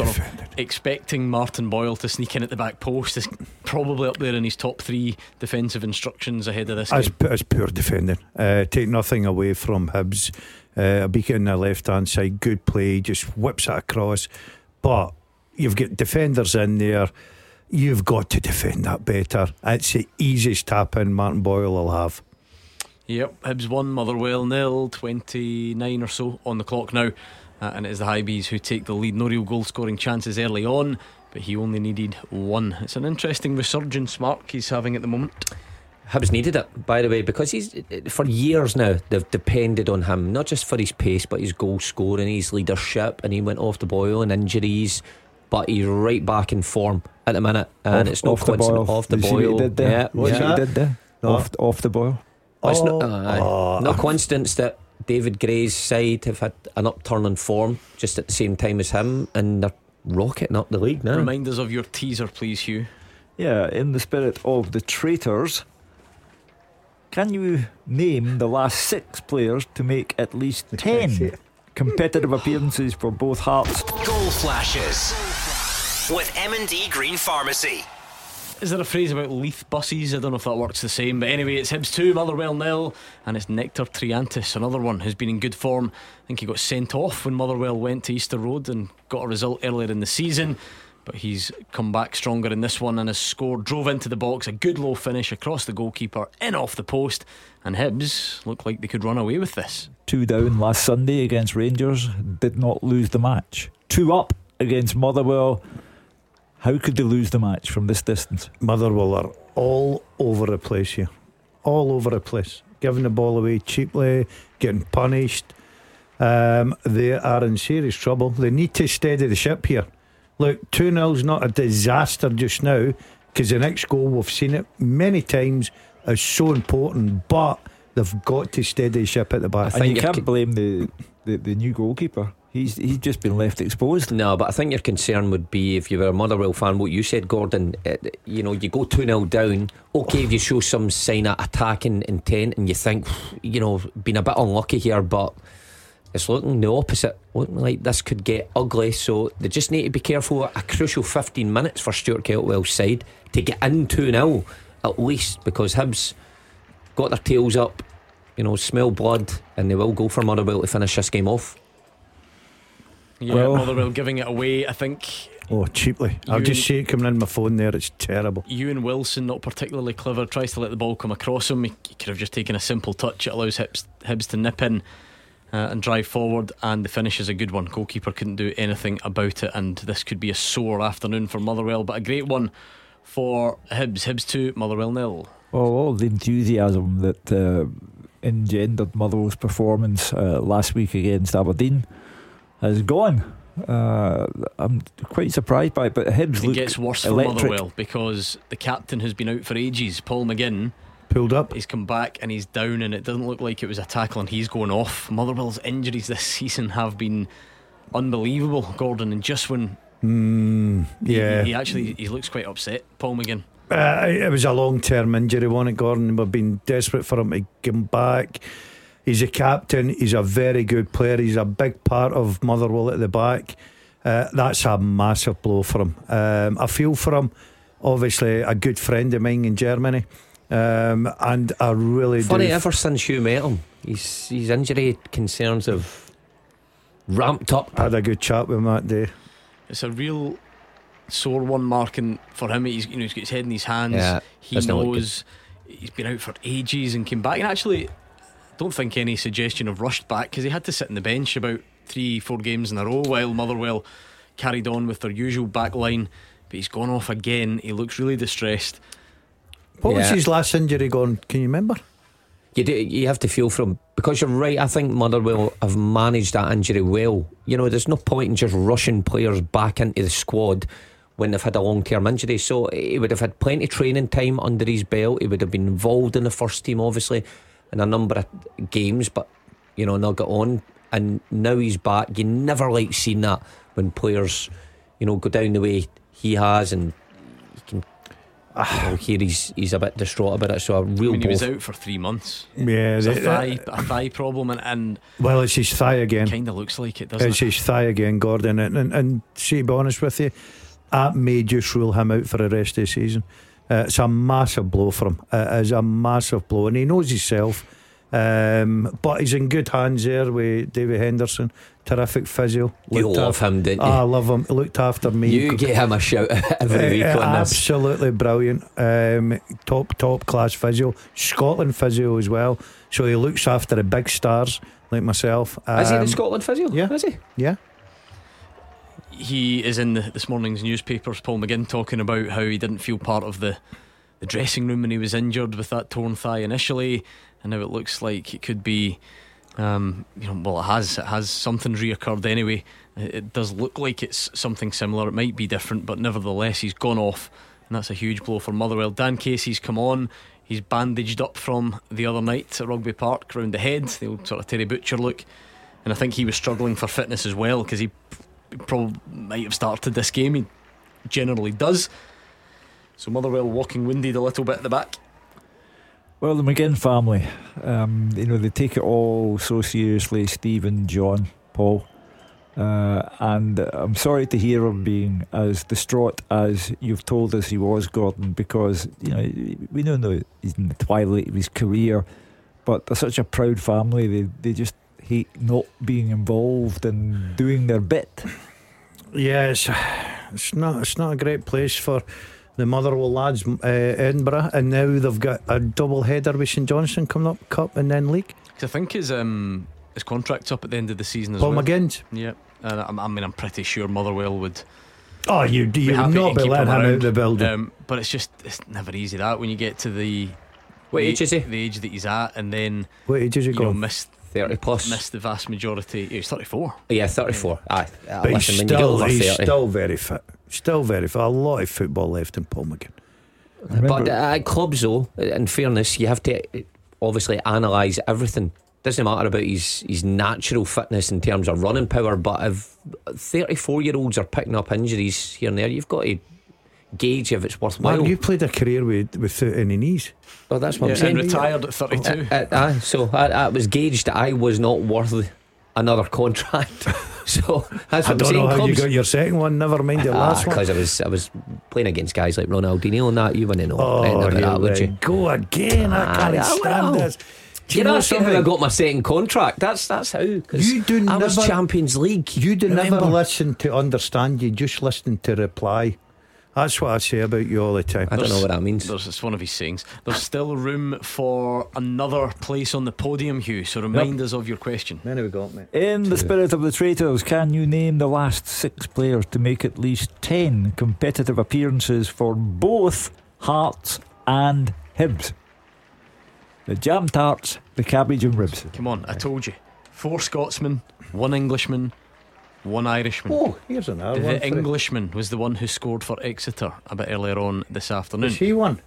expecting Martin Boyle to sneak in at the back post is probably up there in his top 3 defensive instructions ahead of this game. As poor defending. Take nothing away from Hibs. A beacon on the left hand side, good play, just whips it across. But you've got defenders in there. You've got to defend that better. It's the easiest tap in Martin Boyle will have. Yep, Hibs 1, Motherwell 0, 29 or so on the clock now, and it is the Hibees who take the lead. No real goal scoring chances early on, but he only needed 1. It's an interesting resurgence, Mark, he's having at the moment. Hibs needed it, by the way, because he's, for years now, they've depended on him, not just for his pace but his goal scoring, his leadership, and he went off the boil and injuries, but he's right back in form at the minute, and it's no coincidence. Off the boil. Did there? What's that? Did there? Off the boil. It's no coincidence that David Gray's side have had an upturn in form just at the same time as him, and they're rocketing up the league now. Remind us of your teaser, please, Hugh. Yeah, in the spirit of the traitors, can you name the last 6 players to make at least 10 competitive appearances for both Hearts? Goal flashes with M&D Green Pharmacy. Is there a phrase about Leith buses? I don't know if that works the same, but anyway, it's Hibs 2, Motherwell 0, and it's Nectar Triantis, another one who's been in good form. I think he got sent off when Motherwell went to Easter Road and got a result earlier in the season, but he's come back stronger in this one and has scored. Drove into the box, a good low finish across the goalkeeper, in off the post, and Hibs look like they could run away with this. 2 down last Sunday against Rangers, did not lose the match. 2 up against Motherwell. How could they lose the match from this distance? Motherwell are all over the place here. All over the place. Giving the ball away cheaply, getting punished. They are in serious trouble. They need to steady the ship here. Look, 2-0's not a disaster just now, because the next goal, we've seen it many times, is so important, but they've got to steady the ship at the back. And you can't blame the new goalkeeper. He's just been left exposed. No, but I think your concern would be, if you were a Motherwell fan, what you said, Gordon, you go 2-0 down. Okay, if you show some sign of attacking intent and you think, been a bit unlucky here, but it's looking the opposite, looking like this could get ugly. So they just need to be careful. A crucial 15 minutes for Stuart Kettlewell's side to get in 2-0 at least, because Hibs got their tails up, smell blood, and they will go for Motherwell to finish this game off. Yeah, Motherwell giving it away, I think. Oh, cheaply. I'll just see it coming in my phone there. It's terrible. Ewan Wilson, not particularly clever, tries to let the ball come across him. He could have just taken a simple touch. It allows Hibs to nip in. and drive forward, and the finish is a good one. Goalkeeper couldn't do anything about it, and this could be a sore afternoon for Motherwell, but a great one for Hibs. Hibs 2, Motherwell 0. Well, all the enthusiasm that engendered Motherwell's performance last week against Aberdeen has gone. I'm quite surprised by it, but Hibs look it gets worse for Motherwell because the captain who's been out for ages, Paul McGinn, pulled up. He's come back and he's down, and it doesn't look like it was a tackle, and he's going off. Motherwell's injuries this season have been unbelievable, Gordon, and just when he looks quite upset, Paul McGinn. It was a long-term injury, wasn't it, Gordon? We've been desperate for him to come back. He's a captain, he's a very good player, he's a big part of Motherwell at the back. That's a massive blow for him. I feel for him. Obviously a good friend of mine in Germany, and I really funny, ever since you met him, his injury concerns have ramped up. I had a good chat with him that day. It's a real sore one, marking for him. He's got his head in his hands. Yeah, he knows he's been out for ages and came back, and actually don't think any suggestion of rushed back, because he had to sit on the bench about 3-4 games in a row while Motherwell carried on with their usual back line. But he's gone off again. He looks really distressed. What was his last injury gone? Can you remember? You have to feel for him, because you're right. I think Motherwell have managed that injury well. There's no point in just rushing players back into the squad when they've had a long-term injury. So he would have had plenty of training time under his belt. He would have been involved in the first team, obviously, in a number of games, but not got on. And now he's back. You never like seeing that when players go down the way he has, and you can hear he's a bit distraught about it. So a real he was out for 3 months. Yeah, it's a thigh problem, and well, it's his thigh again. Kind of looks like it, doesn't it? It's his thigh again, Gordon. And see, to be honest with you, that may just rule him out for the rest of the season. It's a massive blow for him. It is a massive blow, and he knows himself. But he's in good hands there with David Henderson. Terrific physio. You love him, didn't you? I love him. He looked after me. You get him a shout every week on this. Absolutely brilliant. Top class physio. Scotland physio as well. So he looks after the big stars like myself. Is he the Scotland physio? Yeah. Is he? Yeah. He is in this morning's newspapers, Paul McGinn, talking about how he didn't feel part of the dressing room when he was injured with that torn thigh initially, and now it looks like it could be it has something's reoccurred anyway. It does look like it's something similar. It might be different, but nevertheless he's gone off, and that's a huge blow for Motherwell. Dan Casey's come on. He's bandaged up from the other night at Rugby Park round the head, the old sort of Terry Butcher look, and I think he was struggling for fitness as well, because he probably might have started this game. He generally does. So Motherwell walking winded a little bit at the back. Well, the McGinn family, they take it all so seriously. Stephen, John, Paul, and I'm sorry to hear him being as distraught as you've told us he was, Gordon, because we know he's in the twilight of his career, but they're such a proud family. They just hate not being involved and doing their bit. Yeah, it's not a great place for the Motherwell lads, Edinburgh, and now they've got a double header with St Johnstone coming up, Cup and then League. Because I think his contract's up at the end of the season as Paul well. McGinn's. Yeah, I'm pretty sure Motherwell would. Oh, you'd not be letting him out the building. But it's never easy that when you get to the what age is he? The age that he's at, and then what age is he going? Missed 30 plus. Missed the vast majority. He's 34. Yeah, 34. Aye. But he's still very fit. Still very fit. A lot of football left in Paul McGinn. But at clubs, though, in fairness, you have to obviously analyse everything. Doesn't matter about his natural fitness in terms of running power, but if 34-year-olds are picking up injuries here and there, you've got to gauge if it's worthwhile. Man, you played a career without any knees. Well, that's what I'm saying. And retired at 32. So I was gauged that I was not worth another contract. So that's what I'm saying. I don't know how you got your second one. Never mind your last one. Because I was playing against guys like Ronaldinho and that. You wouldn't know. Would you go again? I can't stand this. Do you know something? I got my second contract. That's how. I was Champions League. You do never listen to understand. You just listen to reply. That's what I say about you all the time. I don't know what that means. It's one of his sayings. There's still room for another place on the podium, Hugh. So remind us of your question. Many we got, mate. In the spirit of the traitors, can you name the last 6 players to make at least 10 competitive appearances for both Hearts and Hibs? The Jam Tarts, the Cabbage and Ribs. Come on, I told you. 4 Scotsmen, 1 Englishman, 1 Irishman. Oh, here's another one. The Englishman was the one who scored for Exeter a bit earlier on this afternoon. Is he one?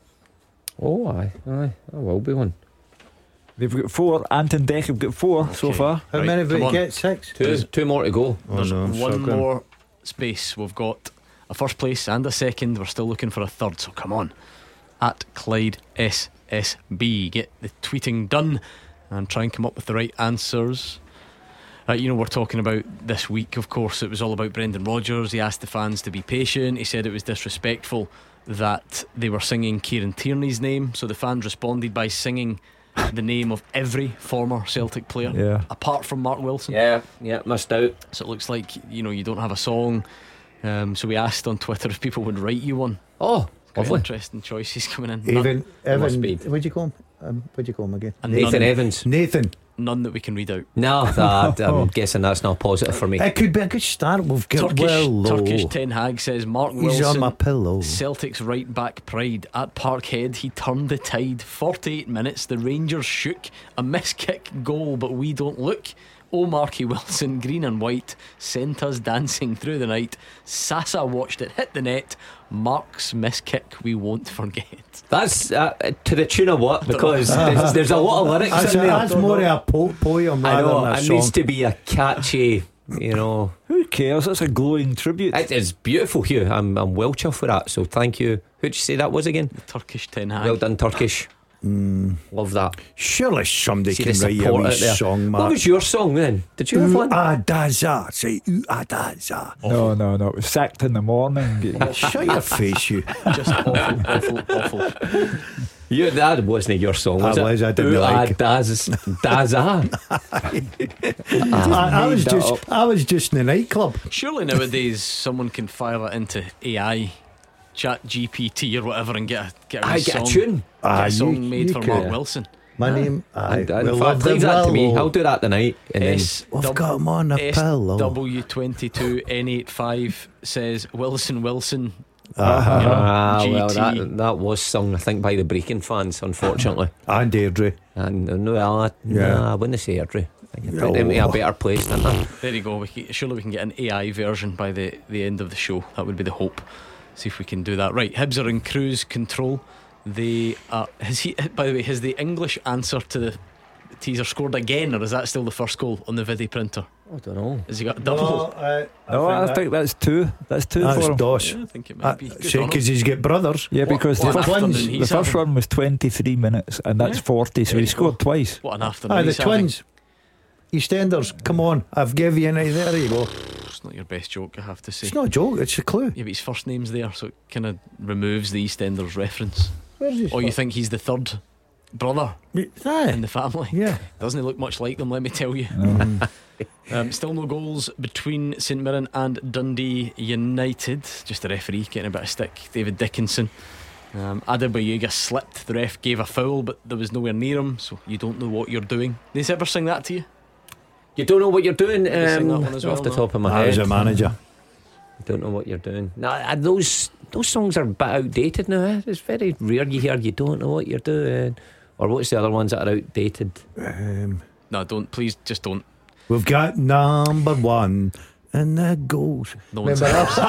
Oh, aye. I will be one. They've got 4. Ant and Deck have got 4 so far. How many have we get? 6? Two more to go. There's one more space. We've got a first place and a second. We're still looking for a third, so come on. At Clyde SSB, get the tweeting done and try and come up with the right answers. We're talking about this week, of course. It was all about Brendan Rodgers. He asked the fans to be patient. He said it was disrespectful that they were singing Kieran Tierney's name, so the fans responded by singing the name of every former Celtic player, apart from Mark Wilson. Yeah, missed out. So it looks like you don't have a song. So we asked on Twitter if people would write you one. Oh, quite interesting choices coming in. Evan, what'd you call him again? Nathan Evans. Nathan. None that we can read out. No, I'm guessing that's not positive for me. It could be a good start. We've got Turkish Ten Hag says Mark Wilson. He's on my pillow. Celtic's right back pride at Parkhead. He turned the tide. 48 minutes. The Rangers shook. A miss kick goal, but we don't look. Oh, Marky Wilson, green and white, sent us dancing through the night. Sasa watched it hit the net. Mark's miss kick we won't forget. That's to the tune of what? Because there's a lot of lyrics in there. That's more of a poem rather than a it song. needs to be a catchy, Who cares? It's a glowing tribute. It is beautiful, Hugh. I'm well chuffed with that, so thank you. Who'd you say that was again? The Turkish Ten Hag. Well done, Turkish. Love that. Surely somebody can write a wee song, Mark. What was your song then? Did you have one? Daza. Say Daza. No, it was Sacked in the Morning. Shut your face, you. Just awful. That wasn't your song, was it? I didn't like it. Daza. I was just in the nightclub. Surely nowadays someone can fire that into AI, Chat GPT or whatever, and get a tune. Get a song made for Mark Wilson. My name. Leave that to me. I'll do that tonight. And we've got him on a pillow. SW22N85 says Wilson. Well, that was sung, I think, by the Brecon fans, unfortunately. And Airdrie. I wouldn't say Airdrie. You put them in a better place than that. There you go. Surely we can get an AI version by the end of the show. That would be the hope. See if we can do that. Right, Hibs are in cruise control. By the way, has the English answer to the teaser scored again, or is that still the first goal on the video printer? I don't know. Has he got a double? I think that's 2. That's 2 that's for him. Dosh. Yeah, I think it might be. Because he's got brothers. Yeah, because the first one was 23 minutes and that's 40, so he scored twice. What an afternoon. The twins. EastEnders, come on, I've given you an idea. There you go. It's not your best joke, I have to say. It's not a joke, it's a clue. Yeah, but his first name's there, so it kind of removes the EastEnders reference. Where's his you think he's the third brother in the family? Yeah. Doesn't he look much like them, let me tell you. Still no goals between St Mirren and Dundee United. Just the referee getting a bit of stick, David Dickinson. Adebayoga slipped. The ref gave a foul, but there was nowhere near him, so you don't know what you're doing. Did they ever sing that to you? You don't know what you're doing? Sing that one as well, off the top of my head. As a manager, I don't know what you're doing. Nah, those songs are a bit outdated now. It's very rare you hear you don't know what you're doing. Or what's the other ones that are outdated? No, don't. Please, just don't. We've got number 1 and the goals. No one's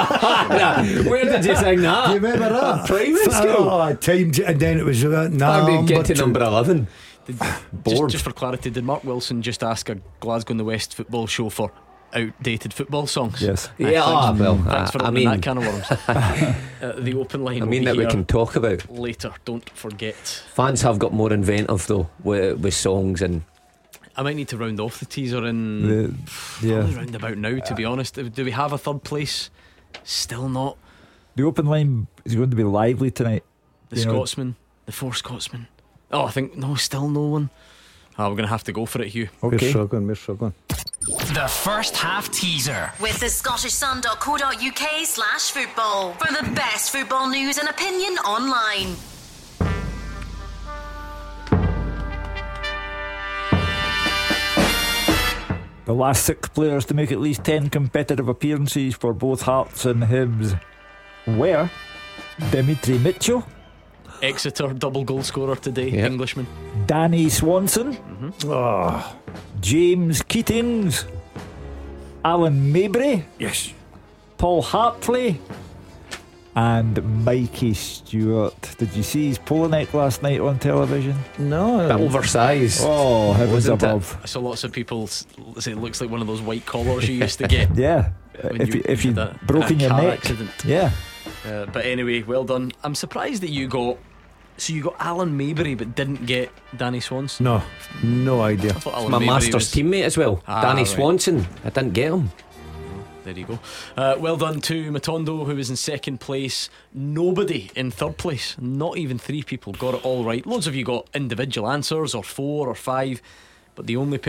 Where did you sing that? Do you remember that? Private school. Timed it, and then it was number get to 2. number 11. Just for clarity, did Mark Wilson just ask a Glasgow in the West football show for outdated football songs? Yes. Thanks for opening that can of worms. The open line. that we can talk about later. Don't forget. Fans have got more inventive though with songs, and I might need to round off the teaser in probably round about now. To be honest, do we have a third place? Still not. The open line is going to be lively tonight. The Scotsman, the 4 Scotsmen. Oh, I think still no one. We're going to have to go for it, Hugh. We're struggling. The first half teaser. With the scottishsun.co.uk/football for the best football news and opinion online. The last 6 players to make at least 10 competitive appearances for both Hearts and Hibs were Dimitri Mitchell, Exeter double goal scorer today, Englishman. Danny Swanson, James Keatings, Alan Mabry, yes, Paul Hartley, and Mikey Stewart. Did you see his polo neck last night on television? No. Bit oversized. Oh, it was Wasn't above. I saw lots of people say it looks like one of those white collars you used to get. Yeah, when if you had a broken your car neck. accident. Yeah. But anyway, well done. I'm surprised that you got Alan Mabry but didn't get Danny Swanson. No idea. I thought Alan My Mabry master's was... teammate as well, Danny right. Swanson. I didn't get him. There you go. Well done to Matondo, who was in second place. Nobody in third place. Not even 3 people got it all right. Loads of you got individual answers, or 4 or 5, but the only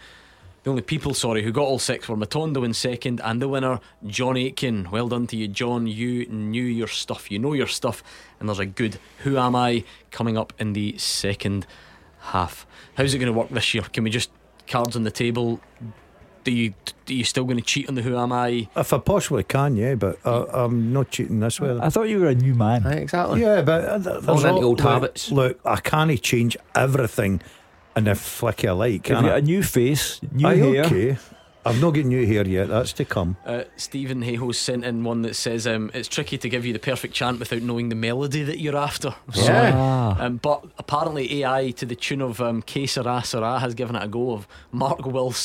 people who got all 6 were Matondo in second, and the winner, John Aitken. Well done to you, John. You knew your stuff. You know your stuff, and there's a good Who Am I coming up in the second half. How's it going to work this year? Can we just cards on the table? Are you still going to cheat on the Who Am I? If I possibly can, yeah, but I'm not cheating this way. I thought you were a new man. Exactly. Yeah, but Falling into old habits. Look, I can't change everything in a flick of a light, You've can got I? a new face, new hair. Okay. I've not got new hair yet, that's to come. Stephen Hayhoe sent in one that says it's tricky to give you the perfect chant without knowing the melody that you're after. But apparently AI to the tune of Que Sera Sera has given it a go of Mark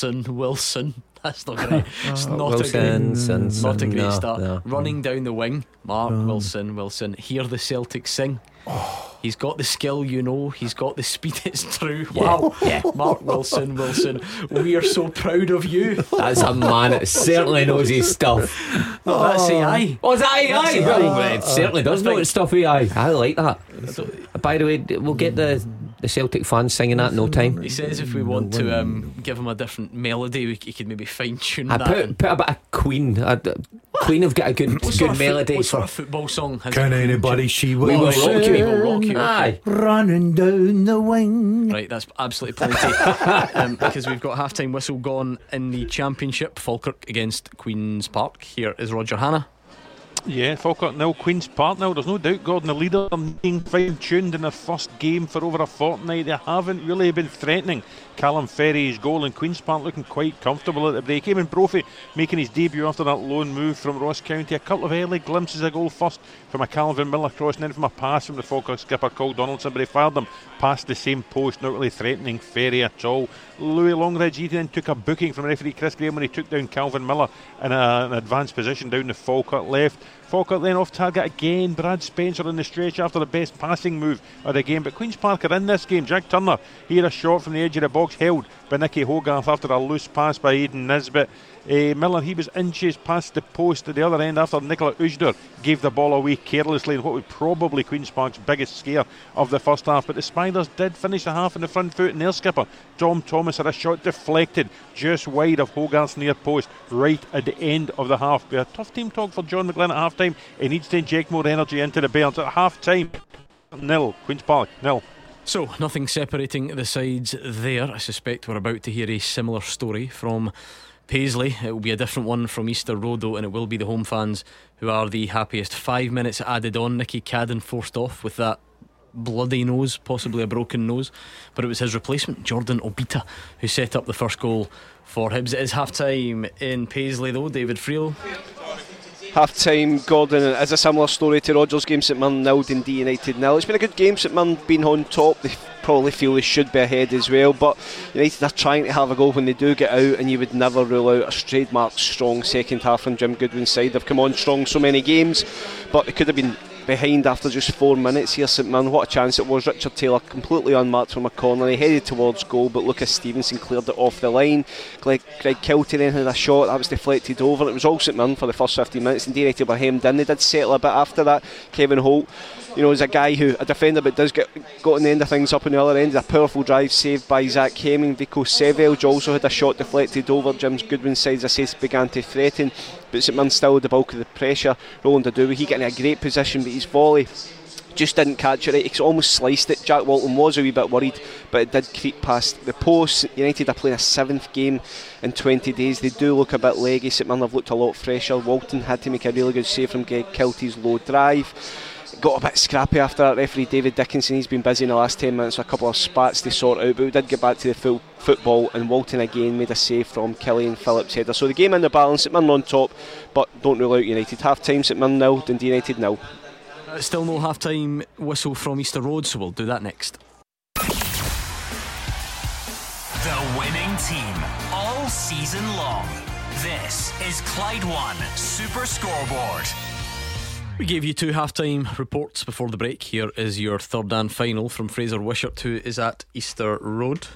Wilson. That's not great. It's not a great start. No. Running down the wing, Mark Wilson. Hear the Celtic sing. He's got the skill, he's got the speed, it's true. Wow. Yeah. Mark Wilson, we are so proud of you. That's a man that certainly knows his stuff. No, that's AI. Oh, is that AI? Well, it certainly does know think- its stuff, AI. I like that. By the way, we'll get the Celtic fans singing that in no time. He says if we want to give him a different melody, he could maybe fine tune I that. put a bit of Queen. Queen have got a good melody. What sort of football song has Can it? anybody see what We will you're rock you. We will rock you. Aye. running down the wing? Right, that's absolutely plenty. Because we've got half-time whistle gone in the Championship. Falkirk against Queen's Park. Here is Roger Hanna. Yeah, Falkirk nil, Queen's Park nil. There's no doubt Gordon, the leader, being fine-tuned in their first game for over a fortnight. They haven't really been threatening. Callum Ferry's goal, and Queen's Park looking quite comfortable at the break. Eamon Brophy making his debut after that loan move from Ross County. A couple of early glimpses of goal, first from a Calvin Miller cross, and then from a pass from the Falkirk skipper Cole Donaldson, but he fired them past the same post, not really threatening Ferry at all. Louis Longridge, he then took a booking from referee Chris Graham when he took down Calvin Miller in an advanced position down the Falkirk left. Falkirk then off target again. Brad Spencer on the stretch after the best passing move of the game. But Queen's Park are in this game. Jack Turner, he had a shot from the edge of the box, held by Nicky Hogarth after a loose pass by Aidan Nisbet. Miller, he was inches past the post at the other end after Nicola Ujdur gave the ball away carelessly in what was probably Queen's Park's biggest scare of the first half. But the Spiders did finish the half on the front foot, and their skipper Tom Thomas had a shot deflected just wide of Hogarth's near post right at the end of the half. But a tough team talk for John McGlynn at half time. He needs to inject more energy into the Bairns. At half time, nil, Queen's Park nil. So, nothing separating the sides there. I suspect we're about to hear a similar story from Paisley. It will be a different one from Easter Road though, and it will be the home fans who are the happiest. 5 minutes added on. Nicky Cadden forced off with that bloody nose, possibly a broken nose, but it was his replacement, Jordan Obita, who set up the first goal for Hibs. It is half time in Paisley though. David Friel. Half time, Gordon, is a similar story to Rogers' game. St Mirren 0, Dundee United 0. It's been a good game. St Mirren been on top. They probably feel they should be ahead as well, but United are trying to have a goal when they do get out, and you would never rule out a trademark strong second half from Jim Goodwin's side. They've come on strong so many games, but they could have been behind after just 4 minutes here. St Mirren, what a chance it was. Richard Taylor completely unmarked from a corner. He headed towards goal, but Lucas Stevenson cleared it off the line. Greg Kilty then had a shot that was deflected over. It was all St Mirren for the first 15 minutes, and United were hemmed in. They did settle a bit after that. Kevin Holt, is a guy a defender, but does got in the end of things up on the other end. A powerful drive saved by Zach Hemming. Vico Sevelj also had a shot deflected over. James Goodwin's side, as I said, began to threaten, but St Mirren still had the bulk of the pressure. Roland Aduwe, he got in a great position, but his volley just didn't catch it right. He almost sliced it. Jack Walton was a wee bit worried, but it did creep past the post. United are playing a 7th game in 20 days. They do look a bit leggy. St Mirren have looked a lot fresher. Walton had to make a really good save from Greg Kilty's low drive. Got a bit scrappy after that. Referee David Dickinson, he's been busy in the last 10 minutes with a couple of spats to sort out, but we did get back to the full football, and Walton again made a save from Killian Phillips' header. So the game in the balance, St Mirren on top, but don't rule out United. Half time, St Mirren 0, Dundee United 0. Still no half time whistle from Easter Road, so we'll do that next. The winning team all season long. This is Clyde One Super Scoreboard. We gave you 2 half-time reports before the break. Here is your third and final from Fraser Wishart, who is at Easter Road.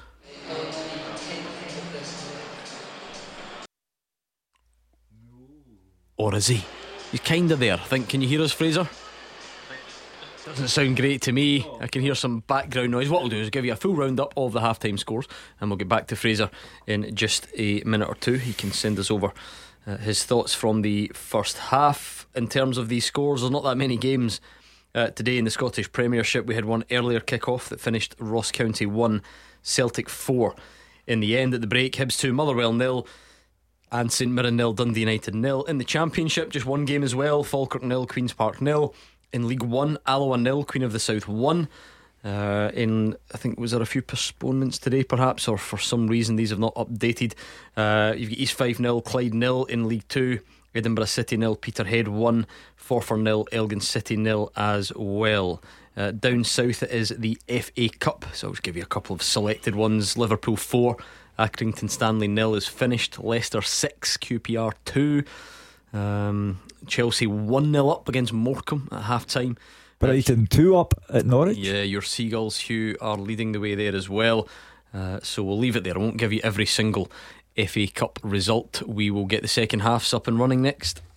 Or is he? He's kind of there. I think. Can you hear us, Fraser? Doesn't sound great to me. I can hear some background noise. What we'll do is give you a full roundup of the half-time scores, and we'll get back to Fraser in just a minute or two. He can send us over his thoughts from the first half. In terms of these scores, there's not that many games today in the Scottish Premiership. We had one earlier kick-off that finished Ross County 1, Celtic 4. In the end, at the break, Hibs 2, Motherwell 0 and St Mirren 0, Dundee United 0. In the Championship, just one game as well, Falkirk 0, Queen's Park 0. In League 1, Alloa 0, Queen of the South 1. I think, was there a few postponements today perhaps, or for some reason these have not updated. You've got East Fife 0, Clyde 0. In League 2, Edinburgh City 0, Peterhead 1, Forfar 0, Elgin City 0 as well. Down south it is the FA Cup, so I'll just give you a couple of selected ones. Liverpool 4, Accrington Stanley 0 is finished. Leicester 6, QPR 2. Chelsea 1-0 up against Morecambe at half time. Brighton 2 up at Norwich. Yeah, your Seagulls, Hugh, are leading the way there as well. So we'll leave it there. I won't give you every single FA Cup result. We will get the second halves up and running next.